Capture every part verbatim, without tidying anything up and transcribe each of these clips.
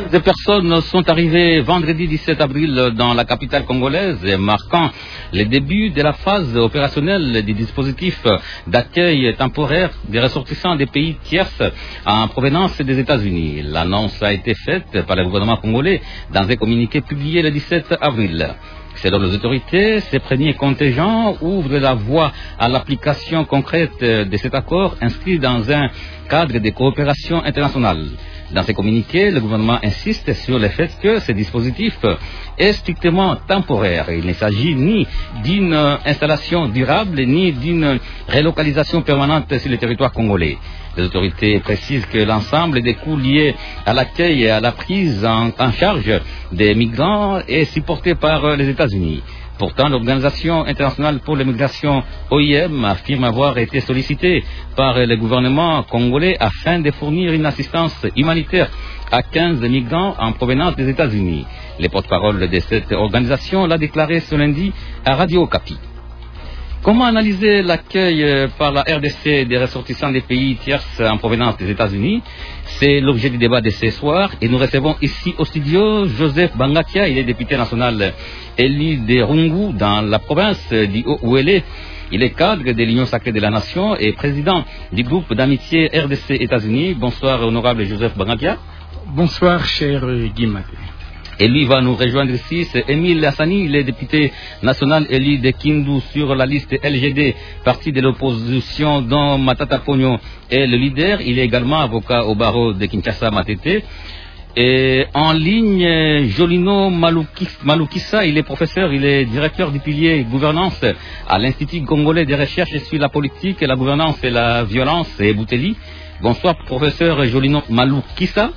de personnes sont arrivées vendredi dix-sept avril dans la capitale congolaise, marquant le début de la phase opérationnelle du dispositif d'accueil temporaire des ressortissants des pays tierces en provenance des États-Unis. L'annonce a été faite par le gouvernement congolais dans un communiqué publié le dix-sept avril. Selon les autorités, ces premiers contingents ouvrent la voie à l'application concrète de cet accord inscrit dans un cadre de coopération internationale. Dans ces communiqués, le gouvernement insiste sur le fait que ce dispositif est strictement temporaire. Il ne s'agit ni d'une installation durable, ni d'une relocalisation permanente sur le territoire congolais. Les autorités précisent que l'ensemble des coûts liés à l'accueil et à la prise en, en charge des migrants est supporté par les États-Unis. Pourtant, l'Organisation internationale pour l'immigration O I M affirme avoir été sollicitée par le gouvernement congolais afin de fournir une assistance humanitaire à quinze migrants en provenance des États-Unis. Le porte-parole de cette organisation l'a déclaré ce lundi à Radio Okapi. Comment analyser l'accueil par la R D C des ressortissants des pays tierces en provenance des États-Unis? C'est l'objet du débat de ce soir et nous recevons ici au studio Joseph Bangakia. Il est député national élu de Rungu dans la province du Haut-Ouélé. Il est cadre de l'Union sacrée de la Nation et président du groupe d'amitié R D C États-Unis. Bonsoir, honorable Joseph Bangakia. Bonsoir, cher Guy Maté. Et lui va nous rejoindre ici, c'est Émile Hassani, il est député national élu de Kindu sur la liste L G D, parti de l'opposition dont Matata Pogno est le leader. Il est également avocat au barreau de Kinshasa Matete. Et en ligne, Jolino Malukissa, il est professeur, il est directeur du pilier gouvernance à l'Institut congolais de recherche sur la politique, la gouvernance et la violence et Bouteli. Bonsoir, professeur Jolino Malukissa.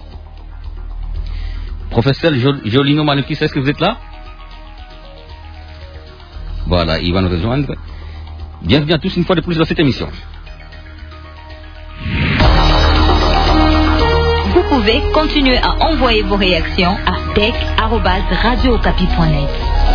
Professeur Jolino Malukissa, est-ce que vous êtes là? Voilà, il va nous rejoindre. Bienvenue à tous une fois de plus dans cette émission. Vous pouvez continuer à envoyer vos réactions à d e c arobase radio okapi point net.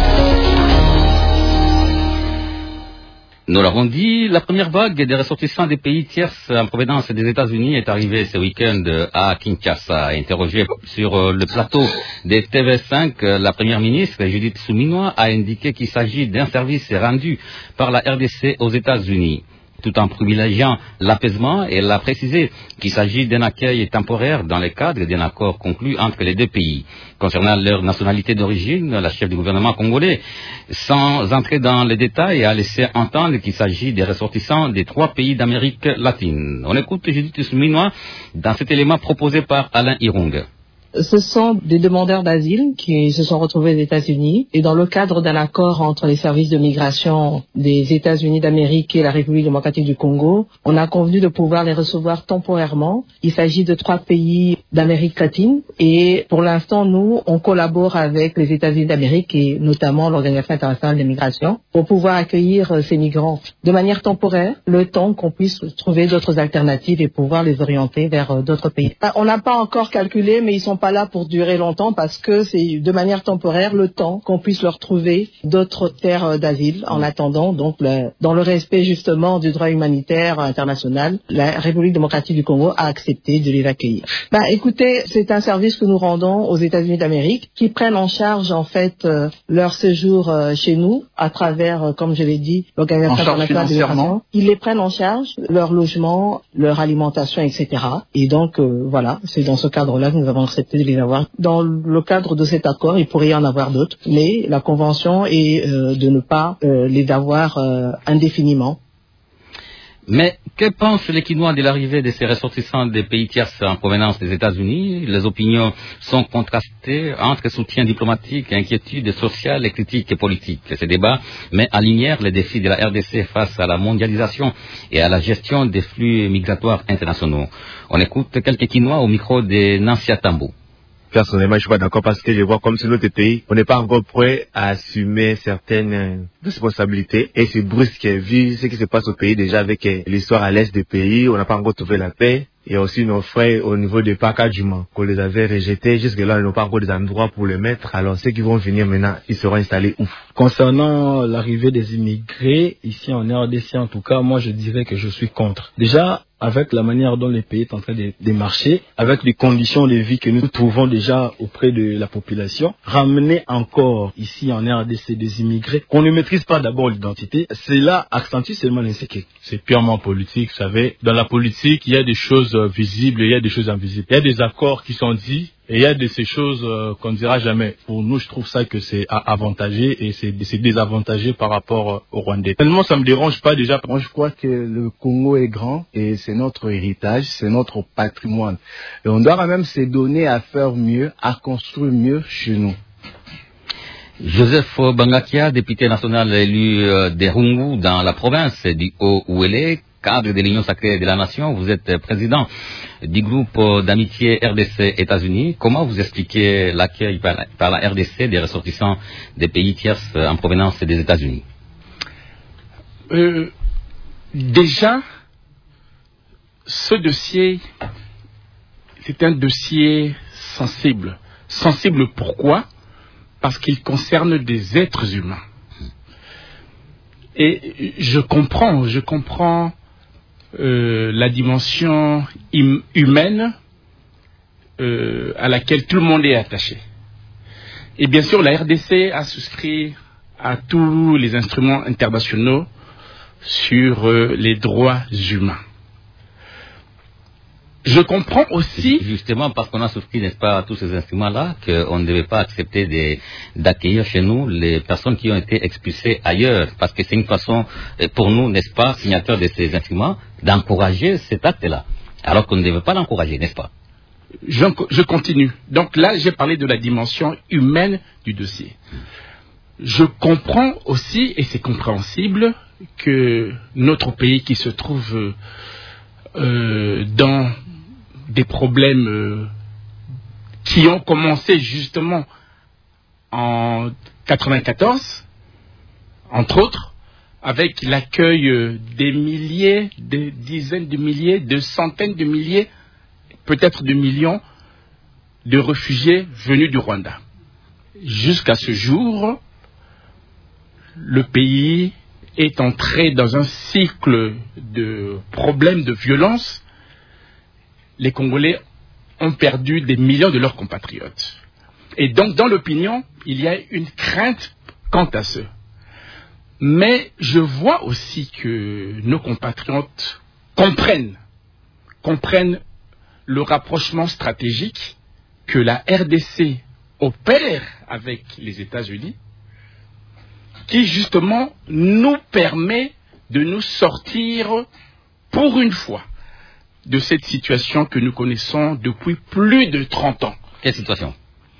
Nous l'avons dit, la première vague des ressortissants des pays tierces en provenance des États-Unis est arrivée ce week-end à Kinshasa. Interrogée sur le plateau de T V cinq, la première ministre Judith Suminwa a indiqué qu'il s'agit d'un service rendu par la R D C aux États-Unis. Tout en privilégiant l'apaisement, elle a précisé qu'il s'agit d'un accueil temporaire dans le cadre d'un accord conclu entre les deux pays. Concernant leur nationalité d'origine, la chef du gouvernement congolais, sans entrer dans les détails, a laissé entendre qu'il s'agit des ressortissants des trois pays d'Amérique latine. On écoute Judith Suminwa dans cet élément proposé par Alain Irung. Ce sont des demandeurs d'asile qui se sont retrouvés aux États-Unis et dans le cadre d'un accord entre les services de migration des États-Unis d'Amérique et la République démocratique du Congo, on a convenu de pouvoir les recevoir temporairement. Il s'agit de trois pays d'Amérique latine et pour l'instant, nous, on collabore avec les États-Unis d'Amérique et notamment l'Organisation internationale des migrations pour pouvoir accueillir ces migrants de manière temporaire, le temps qu'on puisse trouver d'autres alternatives et pouvoir les orienter vers d'autres pays. On n'a pas encore calculé, mais ils sont pas là pour durer longtemps parce que c'est de manière temporaire le temps qu'on puisse leur trouver d'autres terres d'asile en attendant donc le, dans le respect justement du droit humanitaire international, la République démocratique du Congo a accepté de les accueillir. Ben écoutez, c'est un service que nous rendons aux États-Unis d'Amérique qui prennent en charge en fait euh, leur séjour euh, chez nous à travers, euh, comme je l'ai dit, l'Organisation internationale des migrations. Ils les prennent en charge, leur logement, leur alimentation, et cetera. Et donc euh, voilà, c'est dans ce cadre-là que nous avons accepté de les avoir. Dans le cadre de cet accord, il pourrait y en avoir d'autres, mais la convention est euh, de ne pas euh, les avoir euh, indéfiniment. Mais que pensent les Quinois de l'arrivée de ces ressortissants des pays tierces en provenance des États-Unis? Les opinions sont contrastées entre soutien diplomatique, inquiétude sociale et critiques politiques. Ce débat met en lumière les défis de la R D C face à la mondialisation et à la gestion des flux migratoires internationaux. On écoute quelques Quinois au micro de Nancy Atambo. Personnellement, je suis pas d'accord parce que je vois comme si notre pays, on n'est pas encore prêt à assumer certaines responsabilités et c'est brusque vu ce qui se passe au pays déjà avec l'histoire à l'est du pays, on n'a pas encore trouvé la paix. Et aussi nos frères au niveau des parcs du Mans, qu'on les avait rejetés, jusque-là, ils n'ont pas encore des endroits pour les mettre. Alors ceux qui vont venir maintenant, ils seront installés où? Concernant l'arrivée des immigrés, ici en R D C en tout cas, moi je dirais que je suis contre. Déjà, avec la manière dont le pays est en train de, de marcher, avec les conditions de vie que nous trouvons déjà auprès de la population, ramener encore ici en R D C des immigrés, qu'on ne maîtrise pas d'abord l'identité, cela accentue seulement l'insécurité. C'est purement politique, vous savez. Dans la politique, il y a des choses visibles et il y a des choses invisibles. Il y a des accords qui sont dits et il y a de ces choses euh, qu'on ne dira jamais. Pour nous, je trouve ça que c'est avantagé et c'est désavantagé par rapport au Rwandais. Tellement ça me dérange pas déjà. Moi, je crois que le Congo est grand et c'est notre héritage, c'est notre patrimoine. Et on doit quand même se donner à faire mieux, à construire mieux chez nous. Joseph Bangakia, député national élu euh, des Rungu dans la province du Haut-Ouélé, cadre de l'Union sacrée de la Nation, vous êtes président du groupe d'amitié R D C États-Unis. Comment vous expliquez l'accueil par, par la R D C des ressortissants des pays tiers en provenance des États-Unis? euh, Déjà, ce dossier, c'est un dossier sensible. Sensible pourquoi? Parce qu'il concerne des êtres humains. Et je comprends, je comprends euh, la dimension hum, humaine euh, à laquelle tout le monde est attaché. Et bien sûr, la R D C a souscrit à tous les instruments internationaux sur euh, les droits humains. Je comprends aussi... Justement, parce qu'on a souscrit, n'est-ce pas, à tous ces instruments-là, qu'on ne devait pas accepter d'accueillir chez nous les personnes qui ont été expulsées ailleurs. Parce que c'est une façon, pour nous, n'est-ce pas, signataires de ces instruments, d'encourager cet acte-là. Alors qu'on ne devait pas l'encourager, n'est-ce pas? je, je continue. Donc là, j'ai parlé de la dimension humaine du dossier. Je comprends aussi, et c'est compréhensible, que notre pays qui se trouve euh, dans des problèmes euh, qui ont commencé justement en quatre-vingt-quatorze, entre autres, avec l'accueil euh, des milliers, des dizaines de milliers, de centaines de milliers, peut-être de millions de réfugiés venus du Rwanda. Jusqu'à ce jour, le pays est entré dans un cycle de problèmes de violence. Les Congolais ont perdu des millions de leurs compatriotes. Et donc, dans l'opinion, il y a une crainte quant à ce. Mais je vois aussi que nos compatriotes comprennent, comprennent le rapprochement stratégique que la R D C opère avec les États-Unis, qui justement nous permet de nous sortir pour une fois de cette situation que nous connaissons depuis plus de trente ans. Quelle situation?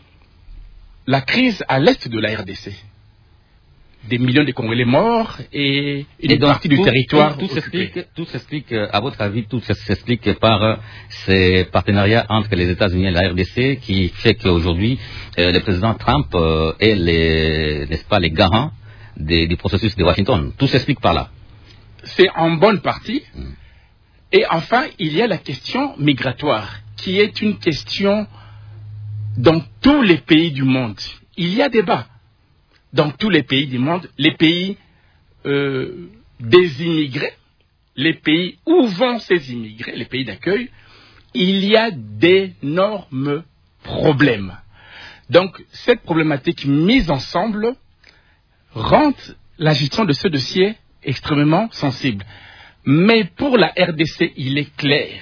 La crise à l'est de la R D C. Des millions de Congolais morts et une et donc, partie du tout, territoire tout, tout s'explique, tout s'explique, à votre avis, tout s'explique par euh, ces partenariats entre les États-Unis et la R D C qui fait qu'aujourd'hui, euh, le président Trump euh, est les, n'est-ce pas, les garants des, du processus de Washington. Tout s'explique par là. C'est en bonne partie. Hmm. Et enfin, il y a la question migratoire, qui est une question dans tous les pays du monde. Il y a débat. Dans tous les pays du monde, les pays euh, des immigrés, les pays où vont ces immigrés, les pays d'accueil, il y a d'énormes problèmes. Donc, cette problématique mise ensemble rend la gestion de ce dossier extrêmement sensible. Mais pour la R D C, il est clair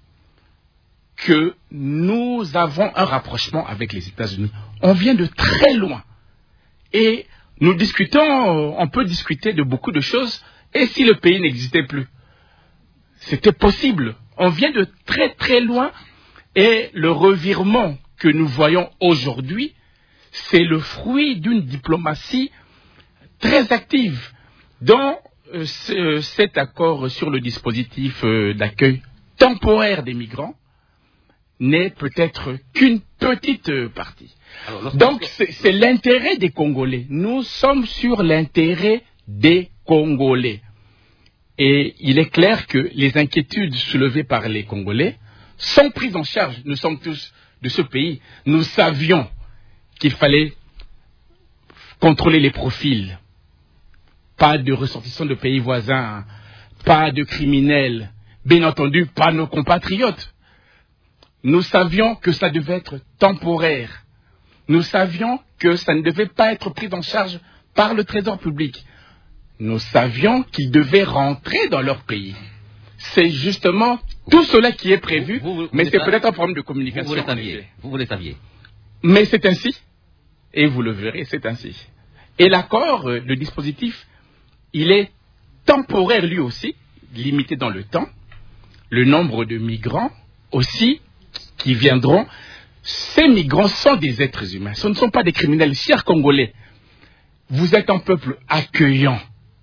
que nous avons un rapprochement avec les États-Unis. On vient de très loin. Et nous discutons, on peut discuter de beaucoup de choses. Et si le pays n'existait plus? C'était possible. On vient de très très loin. Et le revirement que nous voyons aujourd'hui, c'est le fruit d'une diplomatie très active. Dans euh, ce, cet accord sur le dispositif euh, d'accueil temporaire des migrants n'est peut-être qu'une petite euh, partie. Alors, donc, c'est l'intérêt des Congolais. Nous sommes sur l'intérêt des Congolais. Et il est clair que les inquiétudes soulevées par les Congolais sont prises en charge. Nous sommes tous de ce pays. Nous savions qu'il fallait contrôler les profils. Pas de ressortissants de pays voisins, pas de criminels, bien entendu pas nos compatriotes. Nous savions que ça devait être temporaire. Nous savions que ça ne devait pas être pris en charge par le Trésor public. Nous savions qu'ils devaient rentrer dans leur pays. C'est justement tout cela qui est prévu, vous, vous, vous mais c'est peut-être un problème de communication. Vous, vous le saviez. Vous, vous le saviez. Mais c'est ainsi, et vous le verrez, c'est ainsi. Et l'accord, le dispositif, il est temporaire lui aussi, limité dans le temps. Le nombre de migrants aussi qui viendront, ces migrants sont des êtres humains, ce ne sont pas des criminels. Chers Congolais, vous êtes un peuple accueillant.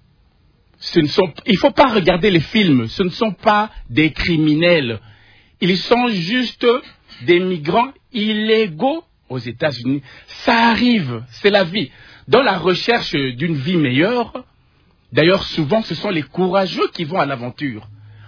Ce ne sont, il ne faut pas regarder les films, ce ne sont pas des criminels. Ils sont juste des migrants illégaux aux États-Unis. Ça arrive, c'est la vie. Dans la recherche d'une vie meilleure, d'ailleurs souvent ce sont les courageux qui vont à l'aventure.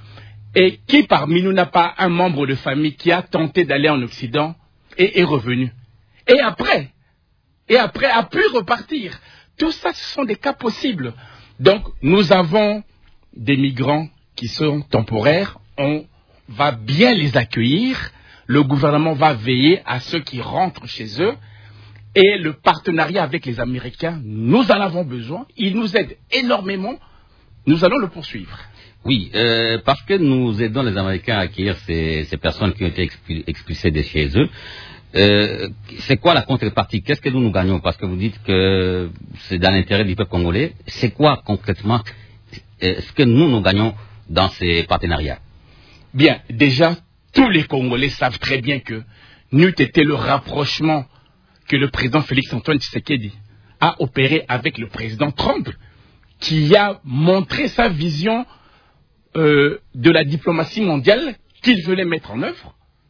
Et qui parmi nous n'a pas un membre de famille qui a tenté d'aller en Occident et est revenu? Et après, et après a pu repartir. Tout ça, ce sont des cas possibles. Donc, nous avons des migrants qui sont temporaires. On va bien les accueillir. Le gouvernement va veiller à ceux qui rentrent chez eux. Et le partenariat avec les Américains, nous en avons besoin. Ils nous aident énormément. Nous allons le poursuivre. Oui, euh, parce que nous aidons les Américains à accueillir ces, ces personnes qui ont été expulsées de chez eux. Euh, c'est quoi la contrepartie? Qu'est-ce que nous nous gagnons? Parce que vous dites que c'est dans l'intérêt du peuple congolais. C'est quoi concrètement euh, ce que nous nous gagnons dans ces partenariats? Bien, déjà, tous les Congolais savent très bien que n'eût été le rapprochement que le président Félix-Antoine Tshisekedi a opéré avec le président Trump, qui a montré sa vision euh, de la diplomatie mondiale qu'il voulait mettre en œuvre.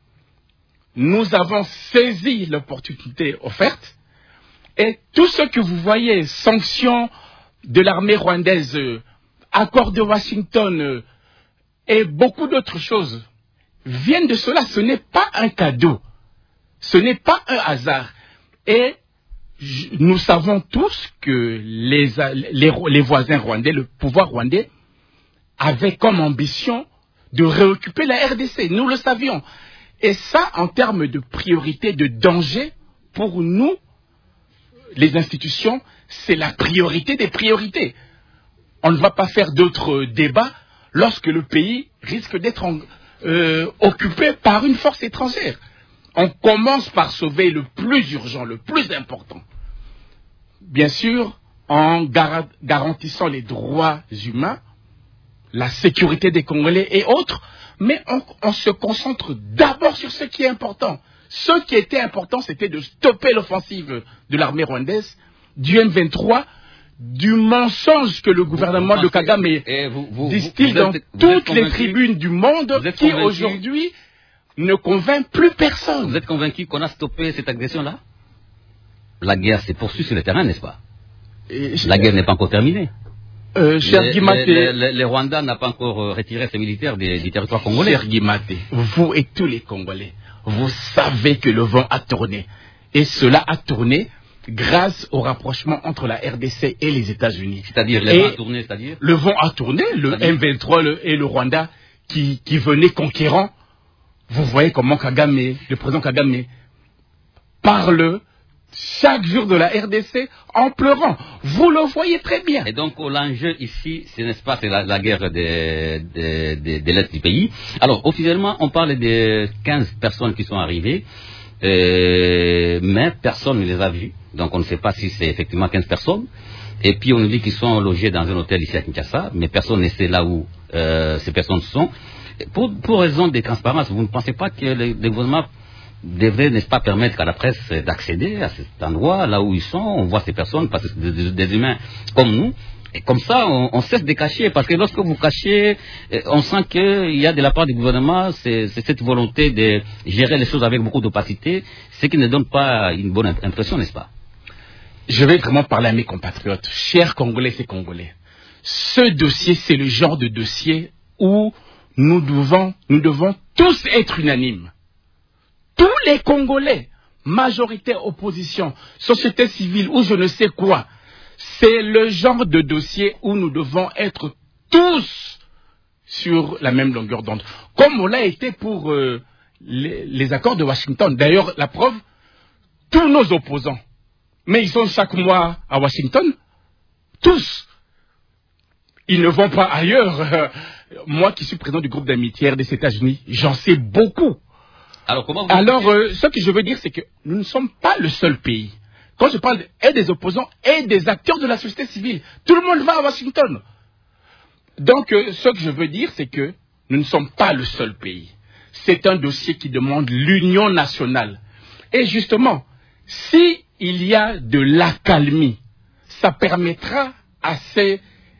Nous avons saisi l'opportunité offerte et tout ce que vous voyez, sanctions de l'armée rwandaise, euh, accord de Washington euh, et beaucoup d'autres choses, viennent de cela. Ce n'est pas un cadeau, ce n'est pas un hasard. Et nous savons tous que les, les, les voisins rwandais, le pouvoir rwandais, avait comme ambition de réoccuper la R D C. Nous le savions. Et ça, en termes de priorité, de danger, pour nous, les institutions, c'est la priorité des priorités. On ne va pas faire d'autres débats lorsque le pays risque d'être euh, occupé par une force étrangère. On commence par sauver le plus urgent, le plus important. Bien sûr, en gar- garantissant les droits humains, la sécurité des Congolais et autres, mais on, on se concentre d'abord sur ce qui est important. Ce qui était important, c'était de stopper l'offensive de l'armée rwandaise, du M vingt-trois, du mensonge que le gouvernement de Kagame distille dans toutes les tribunes du monde, qui aujourd'hui ne convainc plus personne. Vous êtes convaincu qu'on a stoppé cette agression-là? La guerre s'est poursuivie sur le terrain, n'est-ce pas? Et la guerre n'est pas encore terminée. Euh, cher le, Guimaté, le, le, le Rwanda n'a pas encore retiré ses militaires des, du territoire congolais. Cher Guimaté, vous et tous les Congolais, vous savez que le vent a tourné. Et cela a tourné grâce au rapprochement entre la R D C et les États-Unis. C'est-à-dire, le vent a tourné, c'est-à-dire Le vent a tourné, le M vingt-trois le, et le Rwanda qui, qui venaient conquérants. Vous voyez comment Kagame, le président Kagame, parle chaque jour de la R D C en pleurant. Vous le voyez très bien. Et donc, l'enjeu ici, ce n'est pas c'est la, la guerre de, de, de, de l'Est du pays. Alors, officiellement, on parle de quinze personnes qui sont arrivées, euh, mais personne ne les a vues. Donc, on ne sait pas si c'est effectivement quinze personnes. Et puis, on nous dit qu'ils sont logés dans un hôtel ici à Kinshasa, mais personne ne sait là où euh, ces personnes sont. Pour, pour raison de transparence, vous ne pensez pas que le, le gouvernement devrait, n'est-ce pas, permettre à la presse d'accéder à cet endroit, là où ils sont, on voit ces personnes, parce que c'est des, des humains comme nous, et comme ça, on, on cesse de cacher, parce que lorsque vous cachez, on sent qu'il y a de la part du gouvernement, c'est cette volonté de gérer les choses avec beaucoup d'opacité, ce qui ne donne pas une bonne impression, n'est-ce pas? Je vais vraiment parler à mes compatriotes, chers Congolais et Congolais. Ce dossier, c'est le genre de dossier où nous devons, nous devons tous être unanimes. Tous les Congolais, majorité, opposition, société civile ou je ne sais quoi, c'est le genre de dossier où nous devons être tous sur la même longueur d'onde. Comme on l'a été pour euh, les, les accords de Washington. D'ailleurs, la preuve, tous nos opposants, mais ils sont chaque mois à Washington, tous. Ils ne vont pas ailleurs. Moi qui suis président du groupe d'amitié des États-Unis, j'en sais beaucoup. Alors, comment vous Alors euh, ce que je veux dire, c'est que nous ne sommes pas le seul pays. Quand je parle et des opposants et des acteurs de la société civile, tout le monde va à Washington. Donc, euh, ce que je veux dire, c'est que nous ne sommes pas le seul pays. C'est un dossier qui demande l'union nationale. Et justement, si il y a de l'accalmie, ça permettra à ces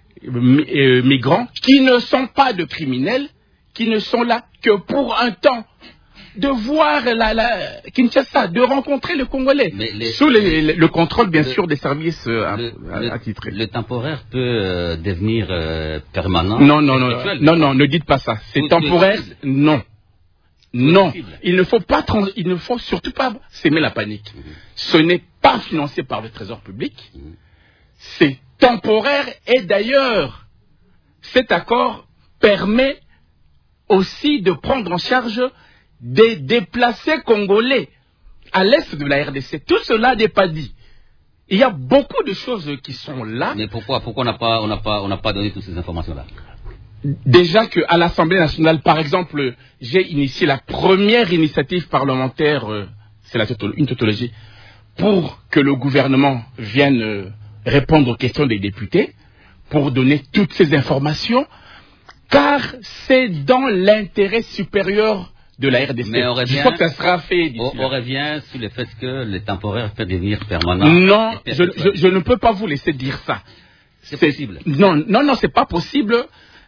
euh, migrants qui ne sont pas de criminels, qui ne sont là que pour un temps, de voir la, la Kinshasa, de rencontrer le Congolais, les, sous les, les, le contrôle bien le, sûr des services euh, le, attitrés. Le, le temporaire peut euh, devenir euh, permanent. Non, non, non, non, non, ne dites pas ça. C'est temporaire, non. Non, il ne faut pas, trans, il ne faut surtout pas s'aimer la panique. Mmh. Ce n'est pas financé par le Trésor public. Mmh. C'est temporaire et d'ailleurs, cet accord permet aussi de prendre en charge des déplacés congolais à l'est de la R D C. Tout cela n'est pas dit. Il y a beaucoup de choses qui sont là. Mais pourquoi, pourquoi on n'a pas, on n'a pas, on n'a pas donné toutes ces informations-là? Déjà qu'à l'Assemblée nationale, par exemple, j'ai initié la première initiative parlementaire, euh, c'est la tautologie, une tautologie, pour que le gouvernement vienne euh, répondre aux questions des députés, pour donner toutes ces informations, car c'est dans l'intérêt supérieur de la R D C. Mais on revient, je crois que ça sera fait d'ici on, on revient sur le fait que le temporaire peut devenir permanent. Non, je, je, je ne peux pas vous laisser dire ça. C'est possible. Non, non, non, c'est pas possible.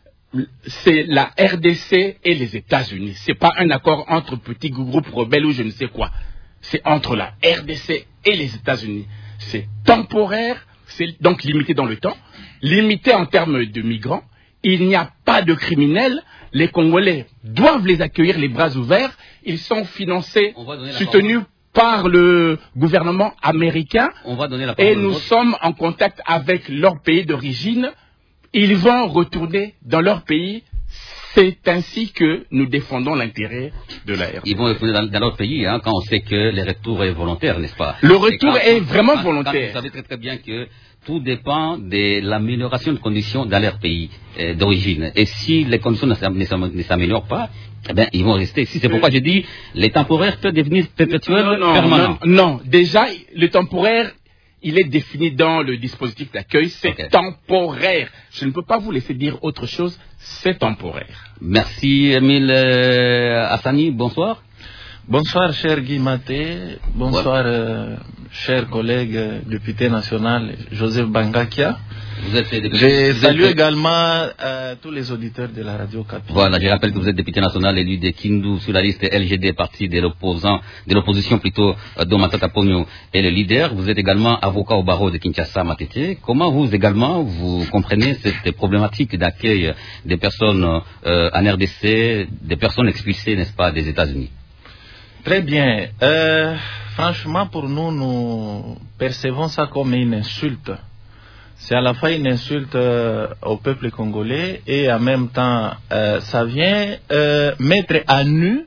C'est la R D C et les États-Unis. C'est pas un accord entre petits groupes rebelles ou je ne sais quoi. C'est entre la R D C et les États-Unis. C'est temporaire, c'est donc limité dans le temps, limité en termes de migrants. Il n'y a pas de criminels. Les Congolais doivent les accueillir les bras ouverts. Ils sont financés, soutenus par le gouvernement américain. On va donner la et nous sommes en contact avec leur pays d'origine. Ils vont retourner dans leur pays. C'est ainsi que nous défendons l'intérêt de la R D C. Ils vont retourner dans, dans leur pays hein, quand on sait que le retour est volontaire, n'est-ce pas? Le retour quand, est vraiment quand, volontaire. Quand vous savez très très bien que tout dépend de l'amélioration de conditions dans leur pays euh, d'origine. Et si les conditions ne s'améliorent pas, eh bien, ils vont rester ici. C'est pourquoi je dis les temporaires peuvent devenir perpétuels, non, non, permanents. Non, non, déjà, le temporaire, il est défini dans le dispositif d'accueil. C'est okay. Temporaire. Je ne peux pas vous laisser dire autre chose. C'est temporaire. Merci, Emile euh, Hassani. Bonsoir. Bonsoir, cher Guy Maté. Bonsoir, ouais. euh, cher collègue euh, député national Joseph Bangakia. Vous êtes député, je vous salue êtes... également euh, tous les auditeurs de la radio Capi. Voilà, je rappelle que vous êtes député national élu de Kindu sur la liste L G D, parti de l'opposant, de l'opposition plutôt, euh, dont Matata Pogno est le leader. Vous êtes également avocat au barreau de Kinshasa, Matete. Comment vous également vous comprenez cette problématique d'accueil des personnes euh, en R D C, des personnes expulsées, n'est-ce pas, des États-Unis? Très bien. Euh, franchement, pour nous, nous percevons ça comme une insulte. C'est à la fois une insulte euh, au peuple congolais et en même temps, euh, ça vient euh, mettre à nu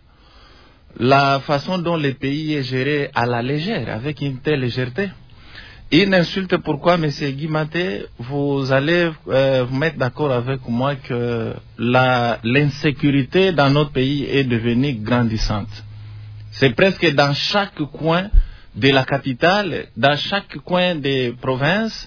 la façon dont le pays est géré à la légère, avec une telle légèreté. Une insulte, pourquoi, M. Guy Maté, vous allez euh, vous mettre d'accord avec moi que la, l'insécurité dans notre pays est devenue grandissante. C'est presque dans chaque coin de la capitale, dans chaque coin des provinces,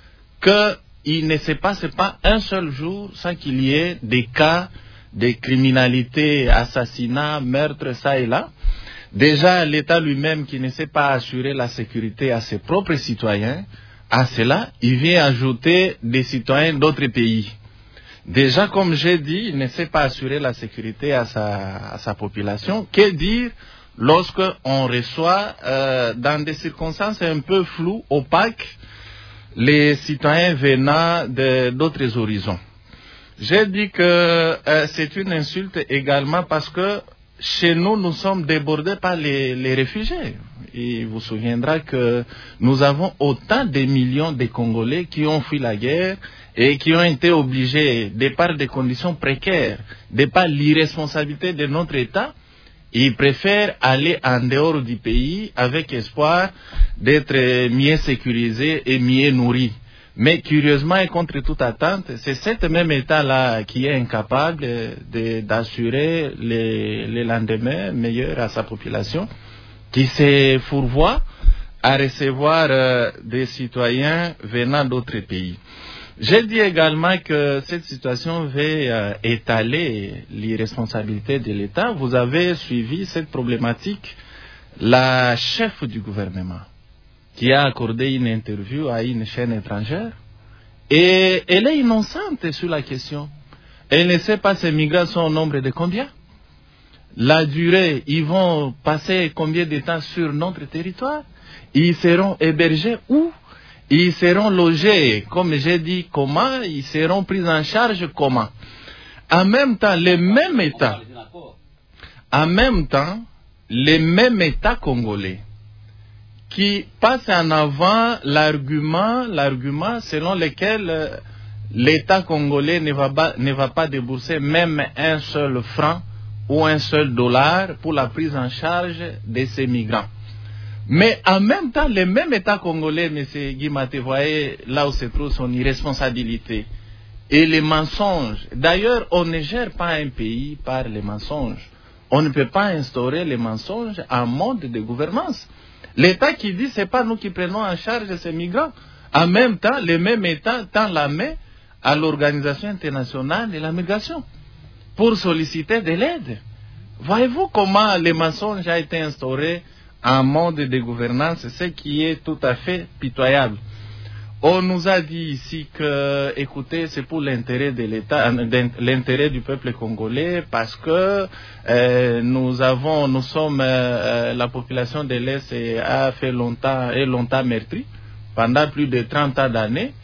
qu'il ne se passe pas un seul jour sans qu'il y ait des cas de criminalité, assassinats, meurtres, ça et là. Déjà, l'État lui-même qui ne sait pas assurer la sécurité à ses propres citoyens, à cela, il vient ajouter des citoyens d'autres pays. Déjà, comme j'ai dit, il ne sait pas assurer la sécurité à sa, à sa population. Que dire lorsqu'on reçoit, euh, dans des circonstances un peu floues, opaques, les citoyens venant de d'autres horizons. J'ai dit que euh, c'est une insulte également parce que chez nous, nous sommes débordés par les, les réfugiés. Il vous souviendra que nous avons autant de millions de Congolais qui ont fui la guerre et qui ont été obligés, de par des conditions précaires, de par l'irresponsabilité de notre État, ils préfèrent aller en dehors du pays avec espoir d'être mieux sécurisés et mieux nourris. Mais curieusement et contre toute attente, c'est cet même État-là qui est incapable d'assurer les, les lendemains meilleurs à sa population, qui se fourvoie à recevoir euh, des citoyens venant d'autres pays. J'ai dit également que cette situation va euh, étaler l'irresponsabilité de l'État. Vous avez suivi cette problématique, la chef du gouvernement, qui a accordé une interview à une chaîne étrangère, et elle est innocente sur la question. Elle ne sait pas ces migrants sont au nombre de combien. La durée, ils vont passer combien de temps sur notre territoire? Ils seront hébergés où? Ils seront logés, comme j'ai dit, comment? Ils seront pris en charge comment? En même temps, les mêmes États, en même temps, les mêmes États congolais qui passent en avant l'argument, l'argument selon lequel euh, l'État congolais ne va, pas, ne va pas débourser même un seul franc ou un seul dollar pour la prise en charge de ces migrants. Mais en même temps, le même État congolais, M. Guimate, voyez là où se trouve son irresponsabilité et les mensonges. D'ailleurs, on ne gère pas un pays par les mensonges. On ne peut pas instaurer les mensonges en mode de gouvernance. L'État qui dit, c'est pas nous qui prenons en charge ces migrants. En même temps, le même État tend la main à l'Organisation internationale de la migration pour solliciter de l'aide. Voyez-vous comment le mensonge a été instauré en mode de gouvernance, ce qui est tout à fait pitoyable. On nous a dit ici que, écoutez, c'est pour l'intérêt de l'État, l'intérêt du peuple congolais, parce que euh, nous avons, nous sommes, euh, la population de l'Est a fait longtemps et longtemps meurtri pendant plus de trente ans d'années,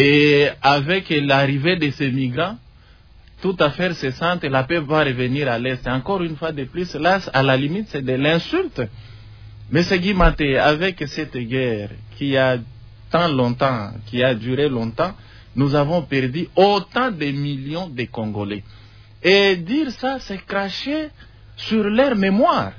et avec l'arrivée de ces migrants, toute affaire cessante, la paix va revenir à l'Est. Encore une fois de plus, là, à la limite, c'est de l'insulte. Mais c'est Guimate, avec cette guerre qui a tant longtemps, qui a duré longtemps, nous avons perdu autant de millions de Congolais. Et dire ça, c'est cracher sur leur mémoire.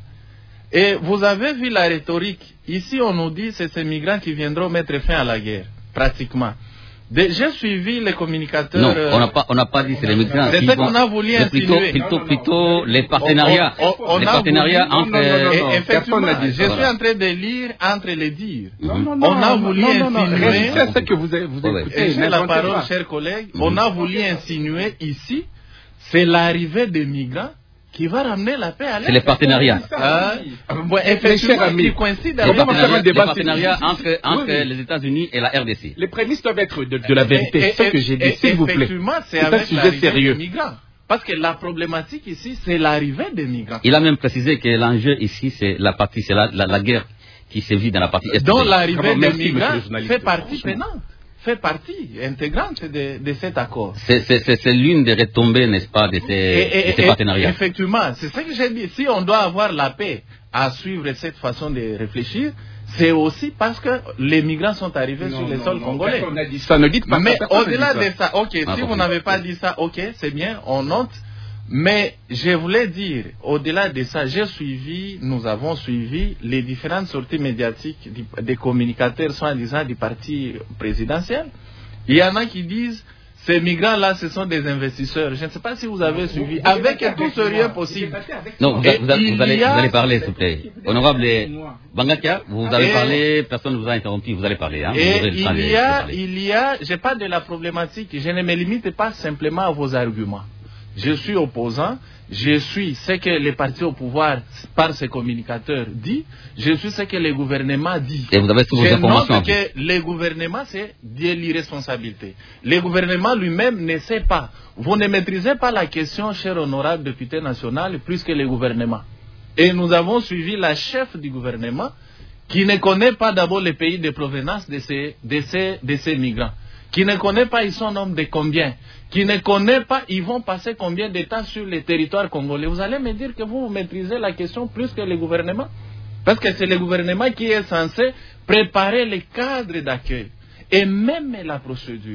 Et vous avez vu la rhétorique. Ici, on nous dit que c'est ces migrants qui viendront mettre fin à la guerre, pratiquement. J'ai suivi les communicateurs. Non, on n'a pas, on n'a pas dit c'est les migrants. C'est ce qu'on a voulu insinuer. Plutôt, plutôt, plutôt les partenariats. On, on, on les partenariats voulu, entre. Non, non, non, non, effectivement, personne n'a dit je ça. suis en train de lire entre les dires. Non, non, non, on a voulu non, non, non, insinuer. C'est ce que vous avez, vous Ouais, écoutez. J'ai la parole, chers collègues. On a voulu insinuer ici, c'est l'arrivée des migrants qui va ramener la paix à l'Est. C'est les partenariats. Ah, bon, effectivement, qui coïncident Les avec partenariats, les débat, partenariats c'est- entre, entre Oui, oui. les États-Unis et la R D C. Les prémices doivent être de, de la vérité. Et- C'est ce et- que j'ai dit, et- s'il vous plaît. Effectivement, c'est C'est un avec sujet l'arrivée sérieux. des migrants. Parce que la problématique ici, c'est l'arrivée des migrants. Il a même précisé que l'enjeu ici, c'est la partie, c'est la, la, la guerre qui sévit dans la partie est. dont l'arrivée Vraiment, des merci, monsieur migrants le journaliste. fait partie Franchement. prenante, fait partie intégrante de, de cet accord. C'est, c'est, c'est, c'est l'une des retombées, n'est-ce pas, de ces, Et- et- de ces et- partenariats. Effectivement, c'est ce que j'ai dit. Si on doit avoir la paix à suivre cette façon de réfléchir, c'est aussi parce que les migrants sont arrivés sur le sol congolais. Personne n'a dit ça. Ne dites pas Mais ça, personne au-delà n'a dit de ça, ok, Ah, si bon. vous n'avez pas dit ça, ok, c'est bien, on note. Mais je voulais dire, au-delà de ça, j'ai suivi, nous avons suivi les différentes sorties médiatiques du- des communicateurs soi-disant du parti présidentiel. Il y en a qui disent, ces migrants-là, ce sont des investisseurs. Je ne sais pas si vous avez suivi, avec tout sérieux possible. Non, vous, Et vous, vous, il allez, y a- vous allez parler, s'il vous plaît. Honorable Bangakia, vous avez Et- parlé, personne ne vous a interrompu, vous allez parler. Hein, vous Et aurez le temps de- il y de a, parler. il y a, je parle de la problématique, je ne me limite pas simplement à vos arguments. Je suis opposant, je suis ce que les partis au pouvoir, par ces communicateurs, dit, je suis ce que le gouvernement dit. Et vous avez toutes vos Je informations. note que le gouvernement, c'est de l'irresponsabilité. Le gouvernement lui-même ne sait pas. Vous ne maîtrisez pas la question, cher honorable député national, plus que le gouvernement. Et nous avons suivi la chef du gouvernement qui ne connaît pas d'abord les pays de provenance de ces, de ces, de ces migrants, qui ne connaît pas ils sont nombre de combien, qui ne connaît pas ils vont passer combien de temps sur le territoire congolais. Vous allez me dire que vous, vous maîtrisez la question plus que le gouvernement, parce que c'est le gouvernement qui est censé préparer les cadres d'accueil et même la procédure.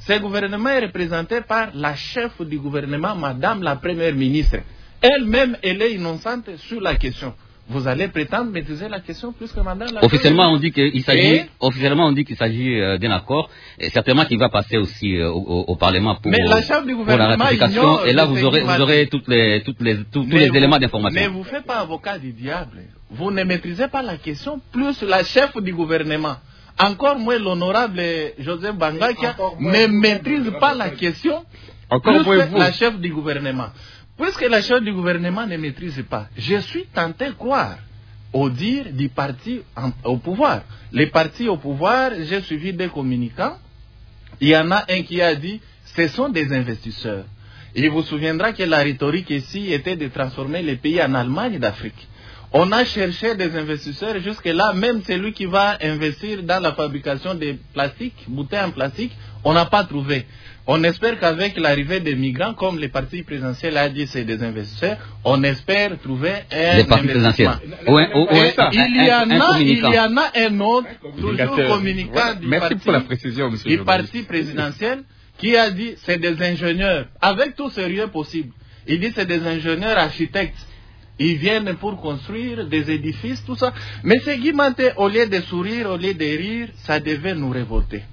Ce gouvernement est représenté par la chef du gouvernement, Madame la Première ministre. Elle-même, elle est innocente sur la question. Vous allez prétendre maîtriser la question plus que Madame la Officiellement, on dit qu'il s'agit, et... officiellement, on dit qu'il s'agit euh, d'un accord, et certainement qu'il va passer aussi euh, au, au Parlement pour, mais la chef du pour la ratification. Et là, vous aurez, vous aurez toutes les, toutes les, tous, tous les vous, éléments d'information. Mais vous ne faites pas avocat du diable. Vous ne maîtrisez pas la question, plus la chef du gouvernement. Encore moins l'honorable Joseph Bangakia ne maîtrise pas la question, Encore plus vous. la chef du gouvernement. Puisque la chef du gouvernement ne maîtrise pas, je suis tenté de croire au dire du parti en, au pouvoir. Les partis au pouvoir, j'ai suivi des communicants. Il y en a un qui a dit, ce sont des investisseurs. Il vous souviendra que la rhétorique ici était de transformer les pays en Allemagne d'Afrique. On a cherché des investisseurs jusque-là, même celui qui va investir dans la fabrication des plastiques, bouteilles en plastique, on n'a pas trouvé. On espère qu'avec l'arrivée des migrants, comme le parti présidentiel a dit, c'est des investisseurs, on espère trouver un les partis présidentiels. Ouais, ouais, ouais, il, y en a, il y en a un autre, toujours communicant du Merci parti, pour la précision, monsieur du le parti présidentiel, qui a dit c'est des ingénieurs, avec tout sérieux possible. Il dit c'est des ingénieurs architectes. Ils viennent pour construire des édifices, tout ça. Mais ce Guy Manté, au lieu de sourire, au lieu de rire, ça devait nous révolter.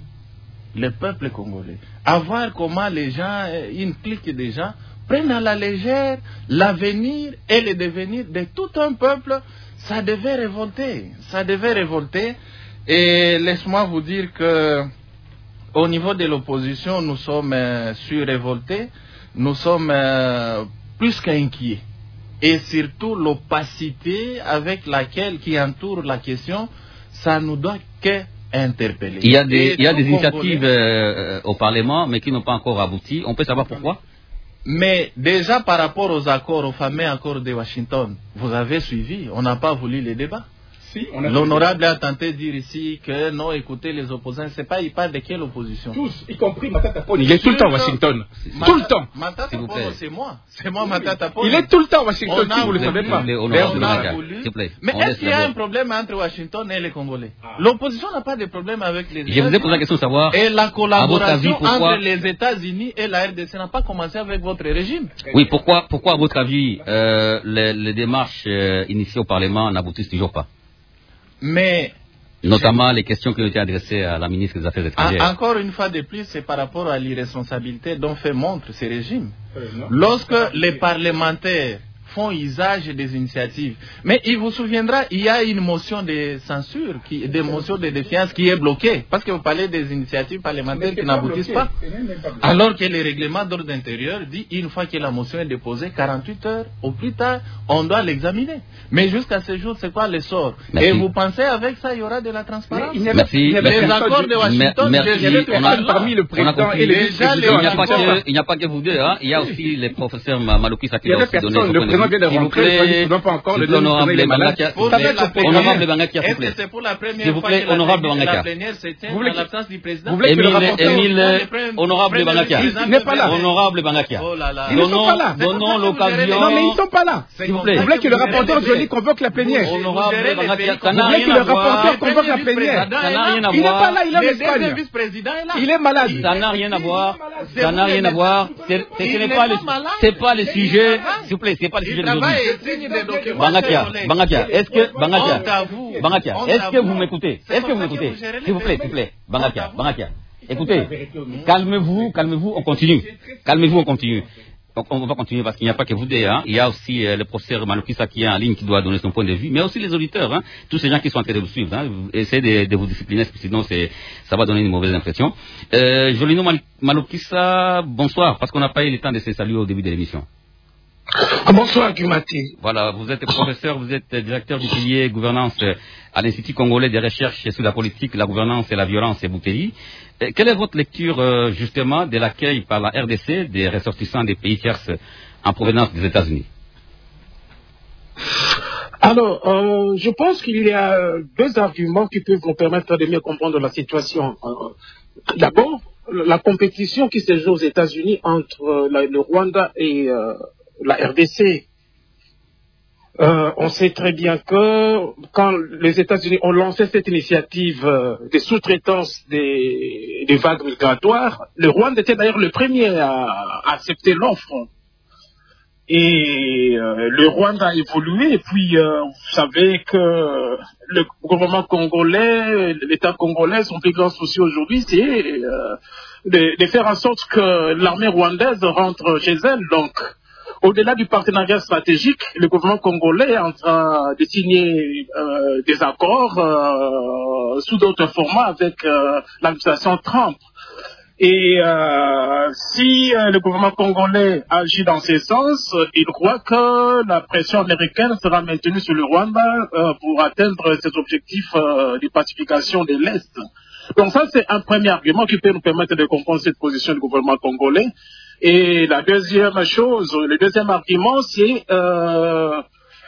Le peuple congolais. À voir comment les gens, une clique des gens, prennent à la légère l'avenir et le devenir de tout un peuple, ça devait révolter. Ça devait révolter. Et laisse-moi vous dire que au niveau de l'opposition, nous sommes euh, sur-révoltés, nous sommes euh, plus qu'inquiets. Et surtout l'opacité avec laquelle qui entoure la question, ça nous doit que interpeller. Il y a des, il y a des initiatives euh, au Parlement, mais qui n'ont pas encore abouti. On peut savoir pourquoi? Mais déjà par rapport aux accords, aux fameux accords de Washington, vous avez suivi, on n'a pas voulu les débats. Si, l'honorable a tenté de dire ici que non, écoutez les opposants, c'est pas, il parle de quelle opposition? Tous, y compris Matata Pone. Il est tout le temps à Washington. Tout le temps. Matata Pone, c'est moi. C'est moi, Matata Pone. Il est tout le temps à Washington, si vous ne le savez pas. Mais est-ce qu'il y a un problème entre Washington et les Congolais? L'opposition n'a pas de problème avec les États-Unis. Je vous ai posé la question de savoir. Et la collaboration entre les États-Unis et la R D C n'a pas commencé avec votre régime. Oui, pourquoi, pourquoi à votre avis, euh, les, les démarches euh, initiées au Parlement n'aboutissent toujours pas? Mais notamment les questions qui ont été adressées à la ministre des Affaires étrangères. En, encore une fois de plus, c'est par rapport à l'irresponsabilité dont fait montre ces régimes. Euh, Lorsque les parlementaires font usage des initiatives. Mais il vous souviendra, il y a une motion de censure, qui, des motions de défiance qui est bloquée. Parce que vous parlez des initiatives parlementaires qui n'aboutissent pas. Alors que le règlement d'ordre intérieur dit, une fois que la motion est déposée, quarante-huit heures au plus tard, on doit l'examiner. Mais jusqu'à ce jour, c'est quoi le sort? Merci. Et vous pensez avec ça, il y aura de la transparence? Merci. Les accords de Washington, merci. On a parmi le président et les vice-présidents. Il n'y a pas que vous deux, hein. Il y a aussi les professeurs Malouki qui ont aussi donné vient de rentrer, vous pas encore le honorable Bangakia. Honorable Bangakia, s'il vous plaît. C'est pour la première S'il vous plaît, fois honorable que la Bangakia. plénière se tient en l'absence du président. Vous voulez que le rapporteur... Émile, honorable Bangakia. Il n'est pas là. Honorable Bangakia. Oh là là. Ils ne sont pas là. Donnons l'occasion. Non, mais ils ne sont pas là. S'il vous plaît. Vous voulez que le rapporteur Joly convoque la plénière. Honorable Bangakia. Ça Vous n'a voulez rien que à le voir. rapporteur convoque la plénière. Ça n'a rien à Il n'est pas voir. là, il est en Le deuxième Espagne. vice-président est là. Il est malade. Ça n'a rien à voir. Ça n'a rien à voir. Ce n'est pas le, c'est pas le sujet. S'il vous plaît, c'est pas le sujet d'aujourd'hui. Bangakia, Bangakia, est-ce que Bangakia, Bangakia, est-ce que vous m'écoutez? Est-ce que vous m'écoutez? S'il vous plaît, s'il vous plaît, Bangakia, Bangakia. Écoutez, calmez-vous, calmez-vous, on continue. Calmez-vous, on continue. Donc, on va continuer parce qu'il n'y a pas que vous deux, hein. Il y a aussi euh, le professeur Malokissa qui est en ligne qui doit donner son point de vue, mais aussi les auditeurs, hein. Tous ces gens qui sont en train de vous suivre, hein. Essayez de, de vous discipliner, sinon c'est, ça va donner une mauvaise impression. Euh, Jolino Malokissa, bonsoir, parce qu'on n'a pas eu le temps de se saluer au début de l'émission. Bonsoir, Gumati. Voilà, vous êtes professeur, vous êtes directeur du pilier gouvernance à l'Institut congolais des recherches sur la politique, la gouvernance et la violence et Boutéli. Quelle est votre lecture, justement, de l'accueil par la R D C des ressortissants des pays tiers en provenance des États-Unis? Alors, euh, je pense qu'il y a deux arguments qui peuvent nous permettre de mieux comprendre la situation. Euh, D'abord, la compétition qui se joue aux États-Unis entre la, le Rwanda et euh, la R D C Euh, on sait très bien que quand les États-Unis ont lancé cette initiative euh, de sous-traitance des, des vagues migratoires, le Rwanda était d'ailleurs le premier à, à accepter l'offre. Et euh, le Rwanda a évolué, et puis euh, vous savez que le gouvernement congolais, l'État congolais, son plus grand souci aujourd'hui, c'est euh, de, de faire en sorte que l'armée rwandaise rentre chez elle. Donc, au-delà du partenariat stratégique, le gouvernement congolais est en train de signer euh, des accords euh, sous d'autres formats avec euh, l'administration Trump. Et euh, si euh, le gouvernement congolais agit dans ce sens, il croit que la pression américaine sera maintenue sur le Rwanda euh, pour atteindre ses objectifs euh, de pacification de l'Est. Donc ça, c'est un premier argument qui peut nous permettre de comprendre cette position du gouvernement congolais. Et la deuxième chose, le deuxième argument, c'est euh,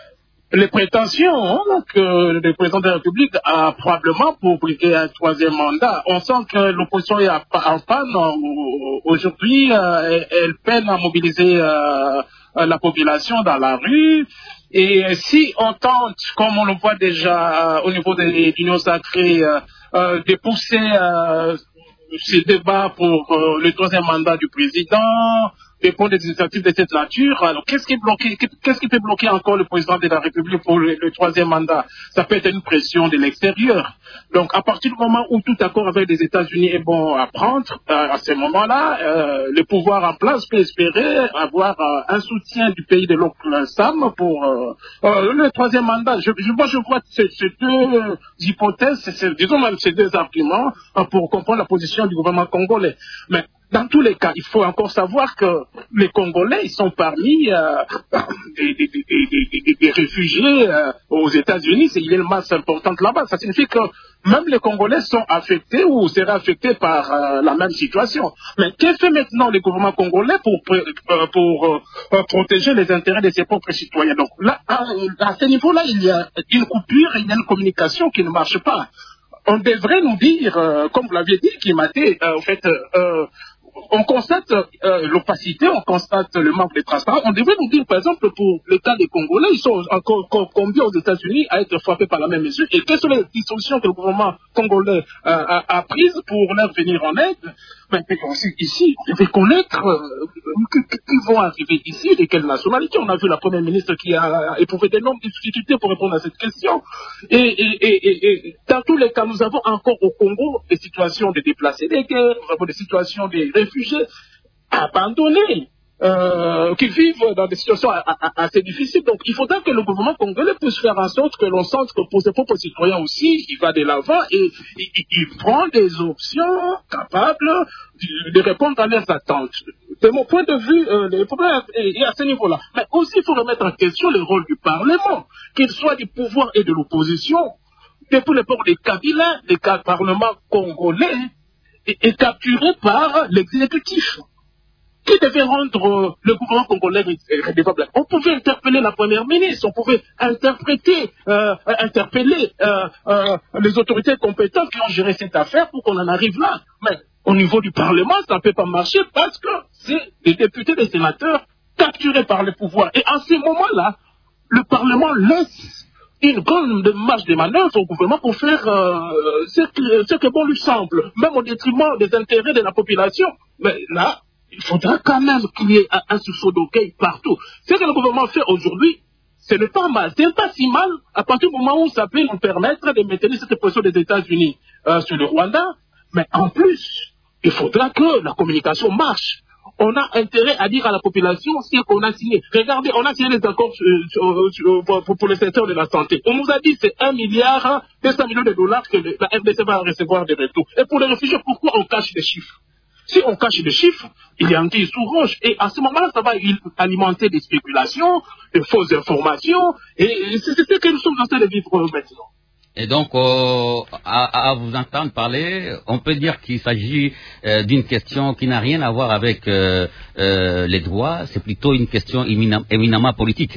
les prétentions hein, que le président de la République a probablement pour briguer un troisième mandat. On sent que l'opposition est en panne. Aujourd'hui, euh, elle peine à mobiliser euh, la population dans la rue. Et si on tente, comme on le voit déjà euh, au niveau de l'Union sacrée, euh, euh, de pousser euh, ces débats pour euh, le troisième mandat du président, de prendre des initiatives de cette nature. Alors, qu'est-ce qui, qu'est-ce qui peut bloquer encore le président de la République pour le, le troisième mandat? Ça peut être une pression de l'extérieur. Donc, à partir du moment où tout accord avec les États-Unis est bon à prendre, euh, à ce moment-là, euh, le pouvoir en place peut espérer avoir euh, un soutien du pays de l'oncle Sam pour euh, euh, le troisième mandat. Je, je, moi, je vois ces, ces deux hypothèses, ces, disons même ces deux arguments euh, pour comprendre la position du gouvernement congolais. Mais dans tous les cas, il faut encore savoir que les Congolais, ils sont parmi euh, des, des, des, des, des réfugiés euh, aux États-Unis. Il y a une masse importante là-bas. Ça signifie que même les Congolais sont affectés ou seraient affectés par euh, la même situation. Mais qu'est-ce que fait maintenant le gouvernement congolais pour, euh, pour euh, protéger les intérêts de ses propres citoyens? Donc là, à, à ce niveau-là, il y a une coupure, il y a une communication qui ne marche pas. On devrait nous dire, euh, comme vous l'aviez dit, Klimaté, euh, en fait, euh, on constate euh, l'opacité, on constate le manque de transparence. On devrait nous dire, par exemple, pour le cas des Congolais, ils sont encore combien aux États-Unis à être frappés par la même mesure, et quelles sont les dispositions que le gouvernement congolais euh, a, a prises pour leur venir en aide. Mais aussi ici, on devait connaître euh, qui vont arriver ici, de quelle nationalité. On a vu la première ministre qui a éprouvé d'énormes difficultés pour répondre à cette question. Et, et, et, et, et dans tous les cas, nous avons encore au Congo des situations de déplacés des guerres, nous avons des situations de réfugiés abandonnés, euh, qui vivent dans des situations assez difficiles. Donc il faudra que le gouvernement congolais puisse faire en sorte que l'on sente que pour ses propres citoyens aussi, il va de l'avant et il, il prend des options capables de, de répondre à leurs attentes. De mon point de vue, euh, le problème est à ce niveau-là. Mais aussi, il faut remettre en question le rôle du Parlement, qu'il soit du pouvoir et de l'opposition. Depuis l'époque des Kabila, le Parlement congolais est, est capturé par l'exécutif, qui devait rendre euh, le gouvernement congolais redevable. On pouvait interpeller la première ministre, on pouvait interpréter, euh, interpeller euh, euh, les autorités compétentes qui ont géré cette affaire pour qu'on en arrive là. Mais au niveau du Parlement, ça ne peut pas marcher parce que c'est des députés, des sénateurs capturés par le pouvoir. Et à ce moment-là, le Parlement laisse une grande marge de manœuvre au gouvernement pour faire euh, ce, que, ce que bon lui semble, même au détriment des intérêts de la population. Mais là, il faudra quand même qu'il y ait un, un sursaut d'orgueil partout. Ce que le gouvernement fait aujourd'hui, ce n'est pas mal. Ce n'est pas si mal à partir du moment où ça peut nous permettre de maintenir cette position des États-Unis euh, sur le Rwanda. Mais en plus, il faudra que la communication marche. On a intérêt à dire à la population ce qu'on a signé. Regardez, on a signé les accords euh, euh, pour, pour le secteur de la santé. On nous a dit que c'est un milliard deux cents millions de dollars que la R D C va recevoir de retour. Et pour les réfugiés, pourquoi on cache les chiffres? Si on cache les chiffres, il y a un petit sous roche. Et à ce moment-là, ça va alimenter des spéculations, des fausses informations. Et c'est ce que nous sommes en train de vivre maintenant. Et donc, euh, à, à vous entendre parler, on peut dire qu'il s'agit euh, d'une question qui n'a rien à voir avec euh, euh, les droits, c'est plutôt une question éminemment, éminemment politique.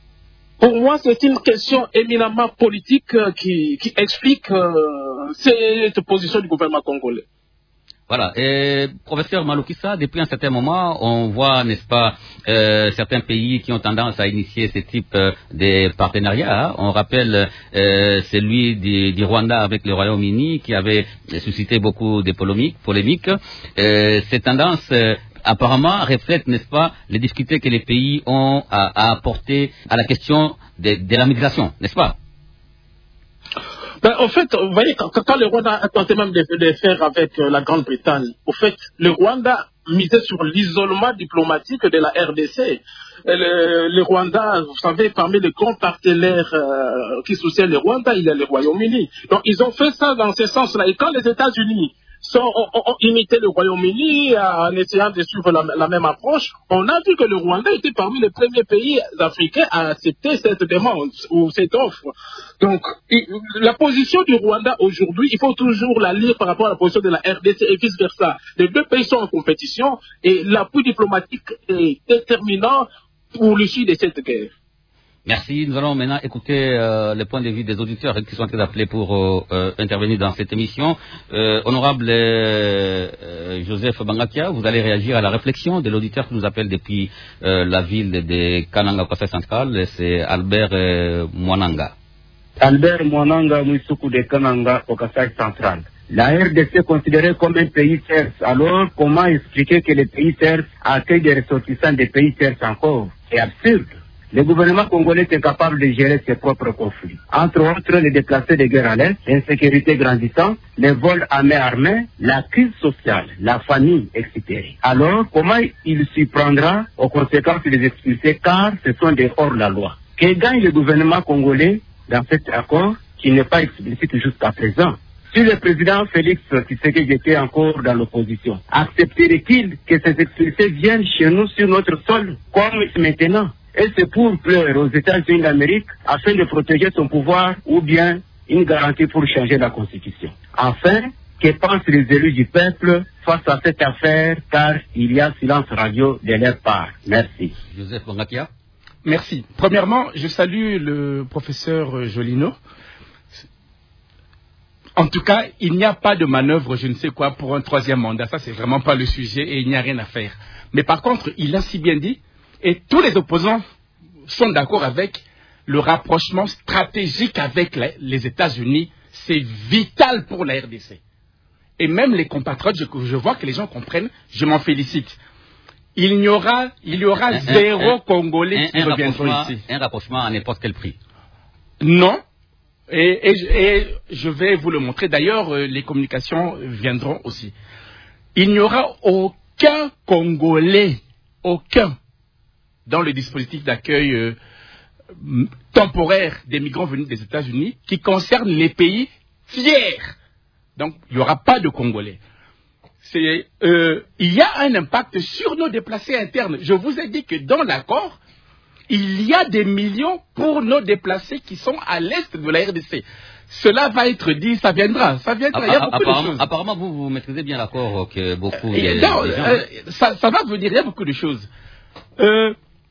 Pour moi, c'est une question éminemment politique euh, qui, qui explique euh, cette position du gouvernement congolais. Voilà. Et professeur Malukisa, depuis un certain moment, on voit, n'est-ce pas, euh, certains pays qui ont tendance à initier ce type euh, de partenariats. On rappelle euh, celui du, du Rwanda avec le Royaume-Uni qui avait suscité beaucoup de polémiques. polémiques. Euh, ces tendances euh, apparemment reflètent, n'est-ce pas, les difficultés que les pays ont à, à apporter à la question de, de la migration, n'est-ce pas? Ben, en fait, vous voyez, quand, quand le Rwanda a tenté même de, de faire avec euh, la Grande-Bretagne, au fait, le Rwanda misait sur l'isolement diplomatique de la R D C. Le, le Rwanda, vous savez, parmi les grands partenaires euh, qui soutiennent le Rwanda, il y a le Royaume-Uni. Donc, ils ont fait ça dans ce sens-là. Et quand les États-Unis sont, ont, ont imité le Royaume-Uni en essayant de suivre la, la même approche, on a vu que le Rwanda était parmi les premiers pays africains à accepter cette demande ou cette offre. Donc, il, la position du Rwanda aujourd'hui, il faut toujours la lire par rapport à la position de la R D C et vice-versa. Les deux pays sont en compétition et l'appui diplomatique est déterminant pour l'issue de cette guerre. Merci. Nous allons maintenant écouter euh, le point de vue des auditeurs qui sont appelés pour euh, euh, intervenir dans cette émission. Euh, honorable euh, euh, Joseph Bangakia, vous allez réagir à la réflexion de l'auditeur qui nous appelle depuis euh, la ville de Kananga, au Café Central. C'est Albert euh, Mwananga. Albert Mwananga, Mouissoukou de Kananga, au Café Central. La R D C est considérée comme un pays tiers. Alors, comment expliquer que les pays tiers accueillent des ressortissants des pays tiers encore? C'est absurde. Le gouvernement congolais est incapable de gérer ses propres conflits. Entre autres, les déplacés de guerre à l'Est, l'insécurité grandissante, les vols à main armée, la crise sociale, la famine, et cetera. Alors, comment il s'y prendra aux conséquences de les expulser car ce sont des hors-la-loi? Que gagne le gouvernement congolais dans cet accord qui n'est pas explicite jusqu'à présent? Si le président Félix Tshisekedi était encore dans l'opposition, accepterait-il que ces expulsés viennent chez nous sur notre sol comme maintenant? Et c'est pour pleurer aux États-Unis d'Amérique afin de protéger son pouvoir ou bien une garantie pour changer la Constitution. Enfin, que pensent les élus du peuple face à cette affaire car il y a silence radio de leur part? Merci. Joseph Bangakia. Merci. Premièrement, je salue le professeur Jolino. En tout cas, il n'y a pas de manœuvre, je ne sais quoi, pour un troisième mandat. Ça, c'est vraiment pas le sujet et il n'y a rien à faire. Mais par contre, il a si bien dit, et tous les opposants sont d'accord avec le rapprochement stratégique avec les, les États-Unis. C'est vital pour la R D C. Et même les compatriotes, je, je vois que les gens comprennent, je m'en félicite. Il y aura, il y aura un, zéro un, Congolais un, qui un reviendront ici. Un rapprochement à n'importe quel prix. Non. Et, et, et je vais vous le montrer. D'ailleurs, les communications viendront aussi. Il n'y aura aucun Congolais, aucun, dans le dispositif d'accueil euh, temporaire des migrants venus des États-Unis qui concerne les pays tiers. Donc, il n'y aura pas de Congolais. C'est, euh, il y a un impact sur nos déplacés internes. Je vous ai dit que dans l'accord, il y a des millions pour nos déplacés qui sont à l'est de la R D C. Cela va être dit, ça viendra, ça viendra. Il y a beaucoup apparemment, de choses. Apparemment, vous, vous maîtrisez bien l'accord que beaucoup... Et, les, non, les gens... euh, ça, ça va venir, il y a beaucoup de choses. Euh,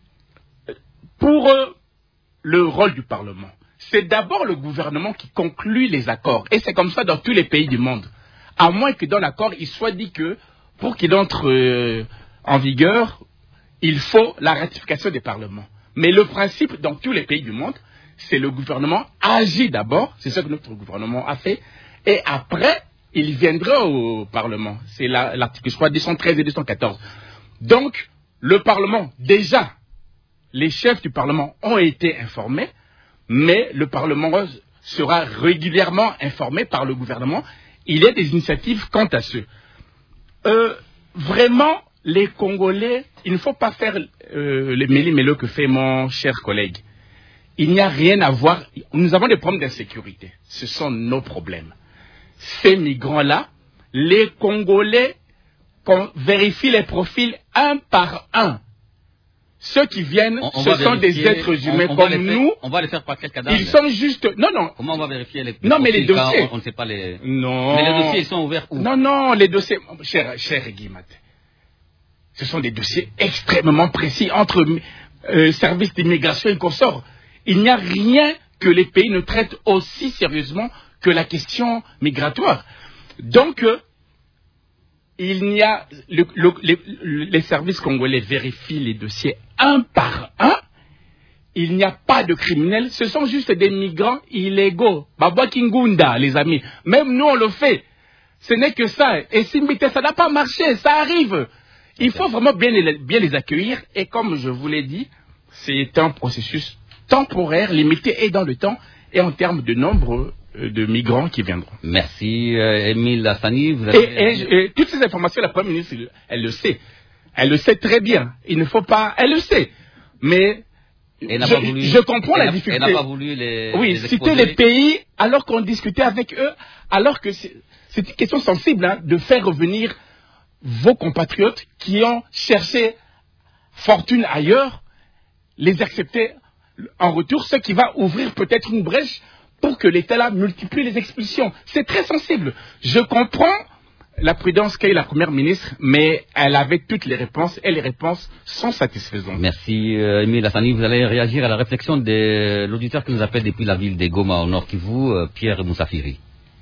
pour euh, le rôle du Parlement, c'est d'abord le gouvernement qui conclut les accords. Et c'est comme ça dans tous les pays du monde. À moins que dans l'accord, il soit dit que pour qu'il entre euh, en vigueur, il faut la ratification des parlements. Mais le principe dans tous les pays du monde, c'est le gouvernement agit d'abord, c'est ce que notre gouvernement a fait, et après, il viendra au Parlement. C'est la, l'article, je crois, deux cent treize et deux cent quatorze. Donc, le Parlement, déjà, les chefs du Parlement ont été informés, mais le Parlement sera régulièrement informé par le gouvernement. Il y a des initiatives quant à ce. Euh, vraiment, les Congolais, il ne faut pas faire euh, les mêlés-mêlés que fait mon cher collègue. Il n'y a rien à voir. Nous avons des problèmes d'insécurité. Ce sont nos problèmes. Ces migrants-là, les Congolais, qu'on vérifie les profils un par un. Ceux qui viennent, on, on ce sont des êtres humains on, on comme nous. On va les faire par quel cadavre? Ils sont juste... Non, non. Comment on va vérifier les, les non, mais les dossiers... On, on ne sait pas les... Non. Mais les dossiers, ils sont ouverts où? Non, non, les dossiers... Cher, cher Guimat, ce sont des dossiers extrêmement précis entre euh, services d'immigration et consorts. Il n'y a rien que les pays ne traitent aussi sérieusement que la question migratoire. Donc, euh, il n'y a le, le, les, les services congolais vérifient les dossiers un par un. Il n'y a pas de criminels, ce sont juste des migrants illégaux. Babwa Kingunda, les amis. Même nous, on le fait. Ce n'est que ça. Et Simbité, ça n'a pas marché, ça arrive. Il faut vraiment bien les, bien les accueillir. Et comme je vous l'ai dit, c'est un processus temporaire, limité et dans le temps, et en termes de nombre de migrants qui viendront. Merci, euh, Émile Hassani. Vous avez... et, et, et toutes ces informations, la Première ministre, elle le sait. Elle le sait très bien. Il ne faut pas... Elle le sait. Mais... Elle n'a je, pas voulu, je comprends elle la a, difficulté. Elle n'a pas voulu les. Oui, les citer les pays alors qu'on discutait avec eux, alors que c'est, c'est une question sensible hein, de faire revenir vos compatriotes qui ont cherché fortune ailleurs, les accepter en retour, ce qui va ouvrir peut-être une brèche pour que l'État là multiplie les expulsions. C'est très sensible. Je comprends la prudence qu'a eu la Première ministre, mais elle avait toutes les réponses et les réponses sont satisfaisantes. Merci, euh, Émile Hassani. Vous allez réagir à la réflexion de l'auditeur qui nous appelle depuis la ville de Goma au Nord Kivu, euh, Pierre Moussafiri.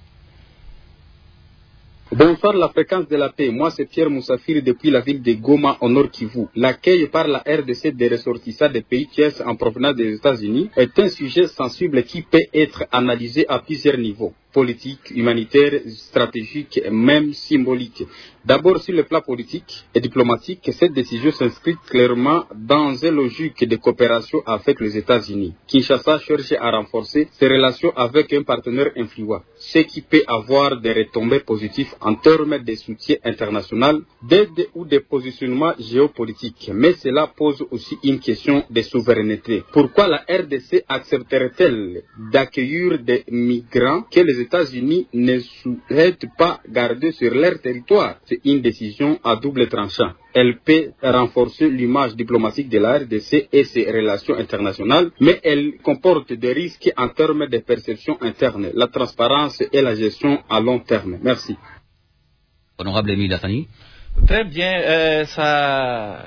Bonsoir, la fréquence de la paix. Moi, c'est Pierre Moussafiri depuis la ville de Goma au Nord Kivu. L'accueil par la R D C des ressortissants des pays tiers en provenance des États-Unis est un sujet sensible qui peut être analysé à plusieurs niveaux. Politique, humanitaire, stratégique et même symbolique. D'abord, sur le plan politique et diplomatique, cette décision s'inscrit clairement dans une logique de coopération avec les États-Unis. Kinshasa cherche à renforcer ses relations avec un partenaire influent, ce qui peut avoir des retombées positives en termes de soutien international, d'aide ou de positionnement géopolitique. Mais cela pose aussi une question de souveraineté. Pourquoi la R D C accepterait-elle d'accueillir des migrants que les États-Unis ne souhaitent pas garder sur leur territoire? C'est une décision à double tranchant. Elle peut renforcer l'image diplomatique de la R D C et ses relations internationales, mais elle comporte des risques en termes de perception interne, la transparence et la gestion à long terme. Merci. Honorable Émile Hassani. Très bien. Euh, sa,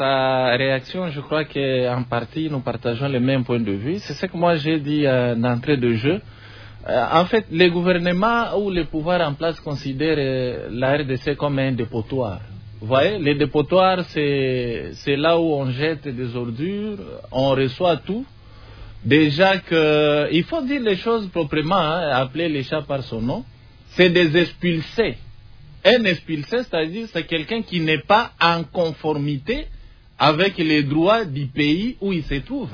sa réaction, je crois qu'en partie, nous partageons le même point de vue. C'est ce que moi j'ai dit euh, d'entrée de jeu. Euh, en fait, les gouvernements ou les pouvoirs en place considèrent euh, la R D C comme un dépotoir. Vous voyez, les dépotoirs, c'est, c'est là où on jette des ordures, on reçoit tout. Déjà que, il faut dire les choses proprement, hein, appeler les chats par son nom, c'est des expulsés. Un expulsé, c'est-à-dire c'est quelqu'un qui n'est pas en conformité avec les droits du pays où il se trouve.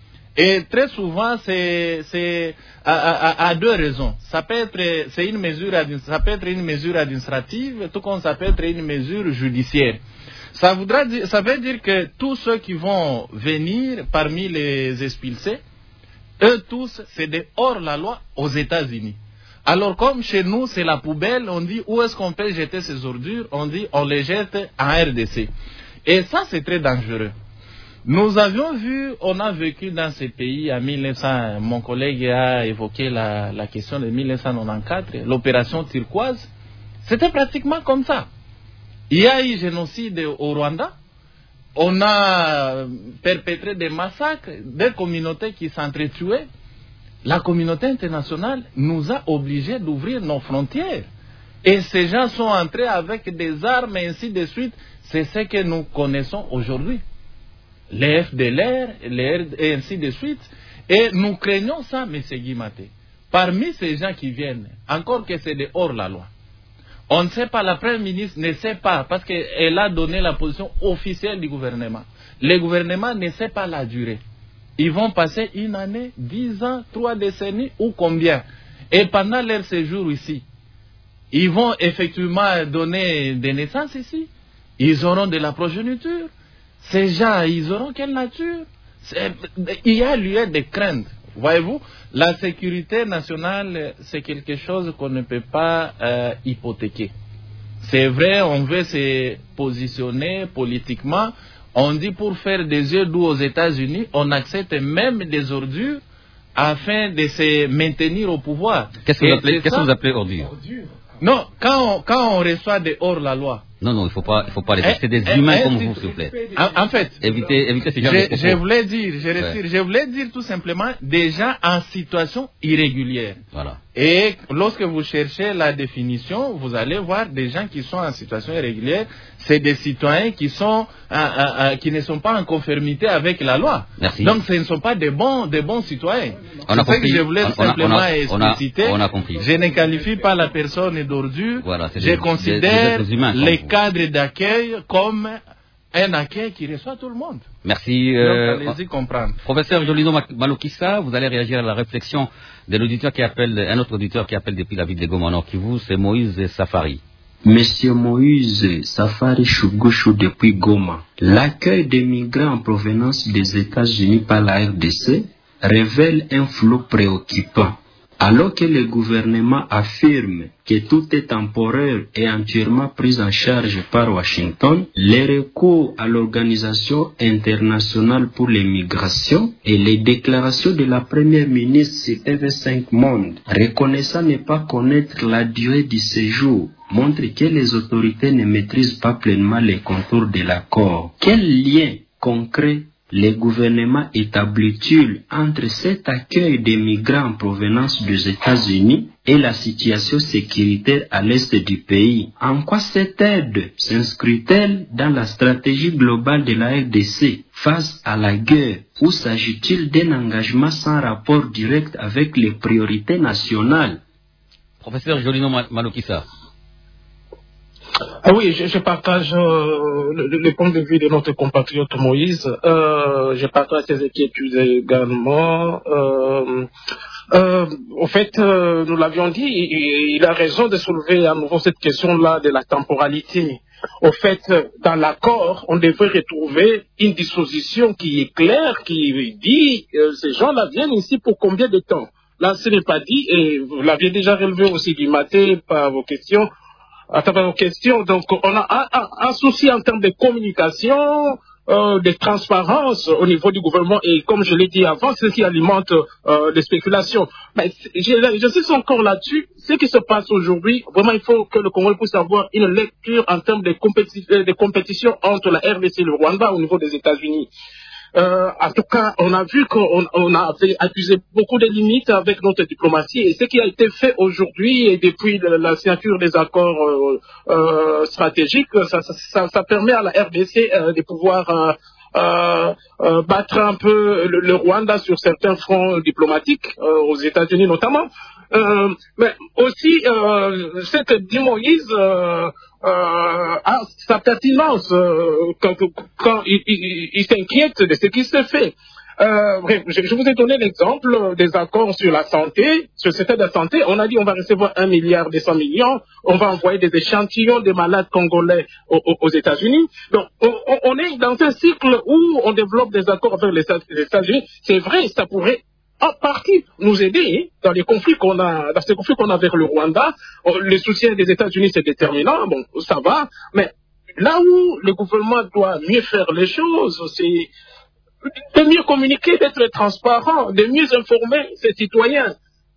Et très souvent, c'est, c'est à, à, à deux raisons. Ça peut être, c'est une mesure, ça peut être une mesure administrative, tout comme ça peut être une mesure judiciaire. Ça voudra dire, ça veut dire que tous ceux qui vont venir parmi les expulsés, eux tous, c'est des hors-la-loi aux États-Unis. Alors comme chez nous, c'est la poubelle, on dit où est-ce qu'on peut jeter ces ordures? On dit on les jette en R D C. Et ça, c'est très dangereux. Nous avions vu, on a vécu dans ces pays en mille neuf cents, mon collègue a évoqué la, la question de mille neuf cent quatre-vingt-quatorze, l'opération turquoise. C'était pratiquement comme ça. Il y a eu génocide au Rwanda. On a perpétré des massacres, des communautés qui s'entretuaient. La communauté internationale nous a obligés d'ouvrir nos frontières. Et ces gens sont entrés avec des armes et ainsi de suite. C'est ce que nous connaissons aujourd'hui. Les F D L R, les R et ainsi de suite. Et nous craignons ça, M. Guimaté. Parmi ces gens qui viennent, encore que c'est de hors la loi, on ne sait pas, la Première ministre ne sait pas, parce qu'elle a donné la position officielle du gouvernement. Le gouvernement ne sait pas la durée. Ils vont passer une année, dix ans, trois décennies ou combien. Et pendant leur séjour ici, ils vont effectivement donner des naissances ici. Ils auront de la progéniture. Ces gens, ils auront quelle nature? C'est, il y a lieu de craindre. Voyez-vous, la sécurité nationale, c'est quelque chose qu'on ne peut pas euh, hypothéquer. C'est vrai, on veut se positionner politiquement. On dit pour faire des yeux doux aux États-Unis, on accepte même des ordures afin de se maintenir au pouvoir. Qu'est-ce que vous appelez, qu'est-ce que vous appelez ordures? Non, quand on, quand on reçoit des hors-la-loi, Non, non, il ne faut pas, il faut pas les tester. C'est des humains et, comme vous, s'il vous plaît. En, en fait, évitez, évitez ces gens je, de je voulais dire, je, retire, ouais. je voulais dire tout simplement des gens en situation irrégulière. Voilà. Et lorsque vous cherchez la définition, vous allez voir des gens qui sont en situation irrégulière. C'est des citoyens qui sont, euh, euh, qui ne sont pas en conformité avec la loi. Merci. Donc, ce ne sont pas des bons, des bons citoyens. On a C'est ce que je voulais on, simplement on a, expliciter. On a, on a compris. Je ne qualifie pas la personne d'ordure. Voilà, je des, considère des, des humains, les cadres d'accueil comme un accueil qui reçoit tout le monde. Merci. Euh, Donc, allez-y comprendre. Professeur Jolino Malokissa, vous allez réagir à la réflexion de l'auditeur qui appelle, un autre auditeur qui appelle depuis la ville de Goma Nord Kivu, c'est Moïse Safari. Monsieur Moïse Safari Chougouchou depuis Goma. L'accueil des migrants en provenance des États-Unis par la R D C révèle un flou préoccupant. Alors que le gouvernement affirme que tout est temporaire et entièrement pris en charge par Washington, les recours à l'Organisation internationale pour les migrations et les déclarations de la première ministre sur T V cinq Monde, reconnaissant ne pas connaître la durée du séjour, montre que les autorités ne maîtrisent pas pleinement les contours de l'accord. Quel lien concret le gouvernement établit-il entre cet accueil des migrants en provenance des États-Unis et la situation sécuritaire à l'est du pays? En quoi cette aide s'inscrit-elle dans la stratégie globale de la R D C face à la guerre, ou s'agit-il d'un engagement sans rapport direct avec les priorités nationales? Professeur Jolino Malokissa. Ah oui, je, je partage euh, le, le point de vue de notre compatriote Moïse. Euh, je partage ses inquiétudes également. Euh, euh, au fait, euh, nous l'avions dit, il, il a raison de soulever à nouveau cette question-là de la temporalité. Au fait, dans l'accord, on devrait retrouver une disposition qui est claire, qui dit euh, ces gens-là viennent ici pour combien de temps? Là, ce n'est pas dit, et vous l'aviez déjà relevé aussi du matin par vos questions. À travers nos questions, donc on a un, un, un souci en termes de communication, euh, de transparence au niveau du gouvernement, et comme je l'ai dit avant, c'est ce qui alimente euh, les spéculations. Mais je, je suis encore là-dessus. Ce qui se passe aujourd'hui, vraiment il faut que le Congo puisse avoir une lecture en termes de, compéti de compétition entre la R D C et le Rwanda au niveau des États-Unis. Euh, en tout cas, on a vu qu'on on avait accusé beaucoup de limites avec notre diplomatie, et ce qui a été fait aujourd'hui et depuis la, la signature des accords euh, euh, stratégiques, ça, ça, ça permet à la R D C euh, de pouvoir euh, euh, euh, battre un peu le, le Rwanda sur certains fronts diplomatiques, euh, aux États-Unis notamment. Euh, mais aussi, euh, cette dit Moïse euh, euh, a sa pertinence euh, quand, quand il, il, il s'inquiète de ce qui se fait. Euh, bref, je, je vous ai donné l'exemple des accords sur la santé, sur le secteur de la santé. On a dit on va recevoir un milliard deux cents millions, on va envoyer des échantillons des malades congolais aux, aux États-Unis. Donc, on, on est dans un cycle où on développe des accords avec les États-Unis. C'est vrai, ça pourrait en partie nous aider dans les conflits qu'on a, dans ces conflits qu'on a avec le Rwanda. Le soutien des États-Unis c'est déterminant, bon, ça va, mais là où le gouvernement doit mieux faire les choses, c'est de mieux communiquer, d'être transparent, de mieux informer ses citoyens.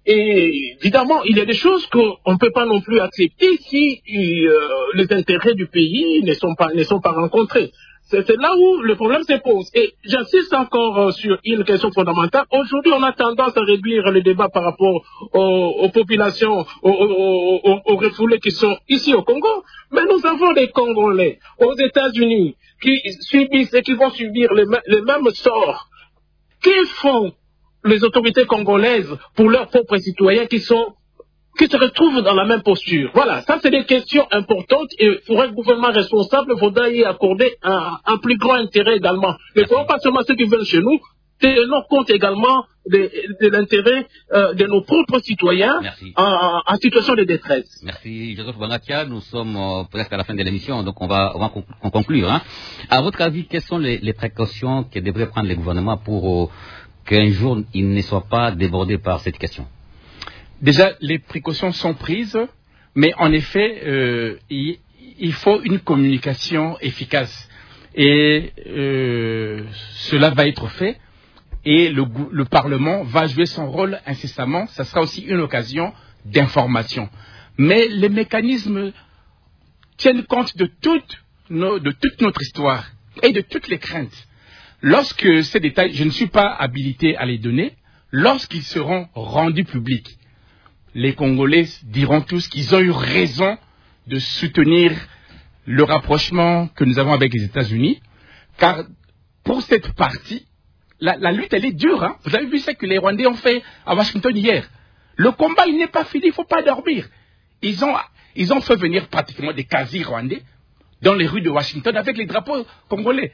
Et évidemment, il y a des choses qu'on ne peut pas non plus accepter si euh, les intérêts du pays ne sont pas, ne sont pas rencontrés. C'est là où le problème se pose. Et j'insiste encore sur une question fondamentale. Aujourd'hui, on a tendance à réduire le débat par rapport aux, aux populations, aux, aux, aux, aux refoulés qui sont ici au Congo. Mais nous avons des Congolais aux États-Unis qui subissent et qui vont subir le, le même sort. Que font les autorités congolaises pour leurs propres citoyens qui sont qui se retrouvent dans la même posture? Voilà, ça c'est des questions importantes, et pour un gouvernement responsable, il faudra y accorder un, un plus grand intérêt également. Ne prenons pas seulement ceux qui viennent chez nous, tenons compte également de, de l'intérêt euh, de nos propres citoyens en, en situation de détresse. Merci Joseph Bangatia, nous sommes euh, presque à la fin de l'émission, donc on va, on va conclure. Hein. À votre avis, quelles sont les, les précautions que devrait prendre le gouvernement pour euh, qu'un jour il ne soit pas débordé par cette question? Déjà, les précautions sont prises, mais en effet, euh, il, il faut une communication efficace. Et euh, cela va être fait, et le, le Parlement va jouer son rôle incessamment. Ça sera aussi une occasion d'information. Mais les mécanismes tiennent compte de toute, nos, de toute notre histoire et de toutes les craintes. Lorsque ces détails, je ne suis pas habilité à les donner, lorsqu'ils seront rendus publics, les Congolais diront tous qu'ils ont eu raison de soutenir le rapprochement que nous avons avec les États-Unis, car pour cette partie, la, la lutte, elle est dure. Hein. Vous avez vu ce que les Rwandais ont fait à Washington hier. Le combat, il n'est pas fini, il ne faut pas dormir. Ils ont, ils ont fait venir pratiquement des quasi-Rwandais dans les rues de Washington avec les drapeaux congolais.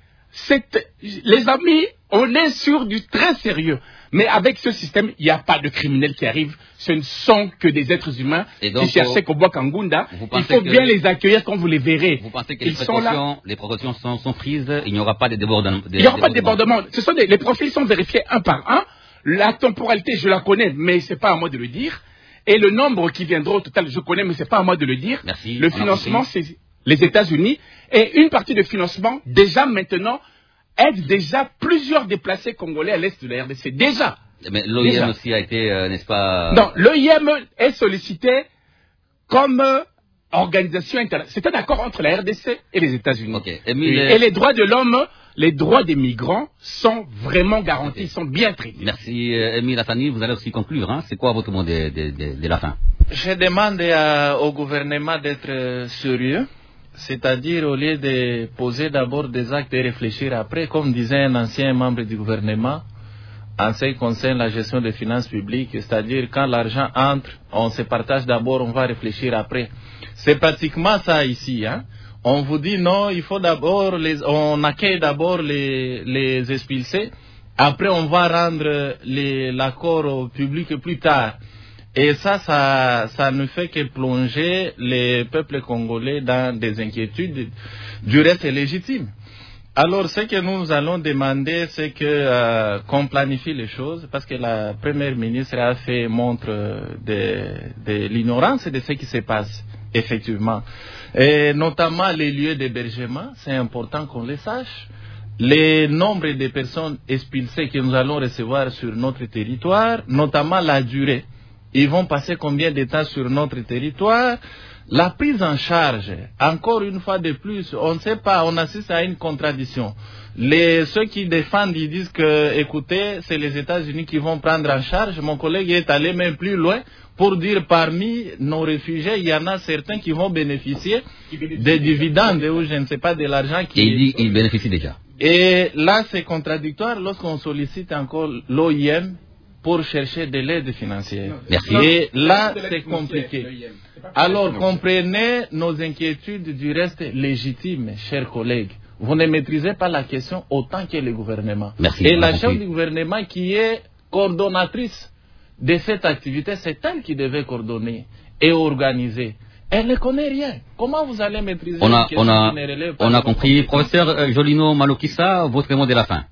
C'est, les amis, on est sur du très sérieux. Mais avec ce système, il n'y a pas de criminels qui arrivent. Ce ne sont que des êtres humains donc, qui cherchaient Kobo Kangunda. Il faut bien les accueillir quand vous les verrez. Vous pensez que les précautions, les précautions sont, sont prises, il n'y aura pas de débordement? Il n'y aura pas de débordement. Ce sont des, les profils sont vérifiés un par un. La temporalité, je la connais, mais ce n'est pas à moi de le dire. Et le nombre qui viendra au total, je connais, mais ce n'est pas à moi de le dire. Merci. Le financement, c'est les États-Unis. Et une partie de financement, déjà maintenant, aide déjà plusieurs déplacés congolais à l'est de la R D C. Déjà. Mais l'O I M aussi a été, euh, n'est-ce pas... Non, l'O I M est sollicité comme euh, organisation internationale. C'est un accord entre la R D C et les États-Unis. Okay. Et, et les droits de l'homme, les droits des migrants sont vraiment garantis, okay. Sont bien traités. Merci, euh, Émile Hassani. Vous allez aussi conclure. Hein. C'est quoi votre mot de, de, de, de la fin? Je demande à, au gouvernement d'être sérieux. C'est-à-dire, au lieu de poser d'abord des actes et réfléchir après, comme disait un ancien membre du gouvernement, en ce qui concerne la gestion des finances publiques, c'est-à-dire quand l'argent entre, on se partage d'abord, on va réfléchir après. C'est pratiquement ça ici. Hein. On vous dit non, il faut d'abord, les, on accueille d'abord les, les expulsés, après on va rendre l'accord au public plus tard. Et ça, ça, ça ne fait que plonger les peuples congolais dans des inquiétudes. Du reste, c'est légitime. Alors, ce que nous allons demander, c'est que euh, qu'on planifie les choses, parce que la première ministre a fait montre de, de l'ignorance de ce qui se passe, effectivement. Et notamment les lieux d'hébergement, c'est important qu'on les sache. Les nombres de personnes expulsées que nous allons recevoir sur notre territoire, notamment la durée. Ils vont passer combien de temps sur notre territoire? La prise en charge, encore une fois de plus, on ne sait pas, on assiste à une contradiction. Les, ceux qui défendent, ils disent que, écoutez, c'est les États-Unis qui vont prendre en charge. Mon collègue est allé même plus loin pour dire parmi nos réfugiés, il y en a certains qui vont bénéficier des dividendes ou je ne sais pas de l'argent qui... Et il dit qu'ils bénéficient déjà. Et là, c'est contradictoire lorsqu'on sollicite encore l'O I M pour chercher de l'aide financière. Merci. Et là, c'est compliqué. Alors, comprenez nos inquiétudes du reste légitimes, chers collègues. Vous ne maîtrisez pas la question autant que le gouvernement. Merci. Et la chef du gouvernement qui est coordonnatrice de cette activité, c'est elle qui devait coordonner et organiser. Elle ne connaît rien. Comment vous allez maîtriser on a, une question on a, qui ne relève pas on a compris. Professeur Jolino Malokissa, votre mot de la fin.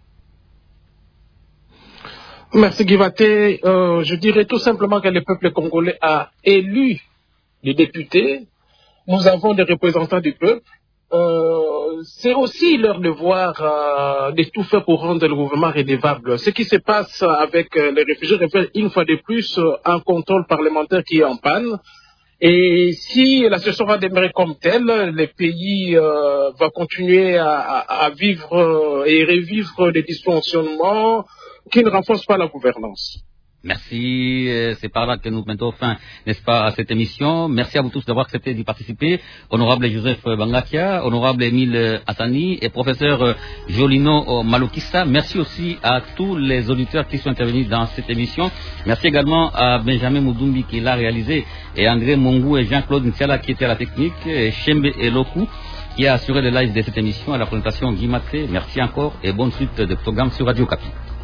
Merci Guivaté. Euh, je dirais tout simplement que le peuple congolais a élu les députés. Nous avons des représentants du peuple. Euh, c'est aussi leur devoir euh, de tout faire pour rendre le gouvernement redevable. Ce qui se passe avec euh, les réfugiés révèle une fois de plus euh, un contrôle parlementaire qui est en panne. Et si la situation va demeurer comme telle, le pays euh, va continuer à, à, à vivre euh, et revivre des dysfonctionnements qui ne renforcent pas la gouvernance. Merci, c'est par là que nous mettons fin, n'est-ce pas, à cette émission. Merci à vous tous d'avoir accepté d'y participer. Honorable Joseph Bangakia, honorable Émile Hassani et professeur Jolino Malokissa. Merci aussi à tous les auditeurs qui sont intervenus dans cette émission. Merci également à Benjamin Moudumbi qui l'a réalisé et André Mongou et Jean-Claude Ntiala qui étaient à la technique et Chembe Eloku qui a assuré le live de cette émission à la présentation Guy Matré. Merci encore et bonne suite de programme sur Radio Kapi.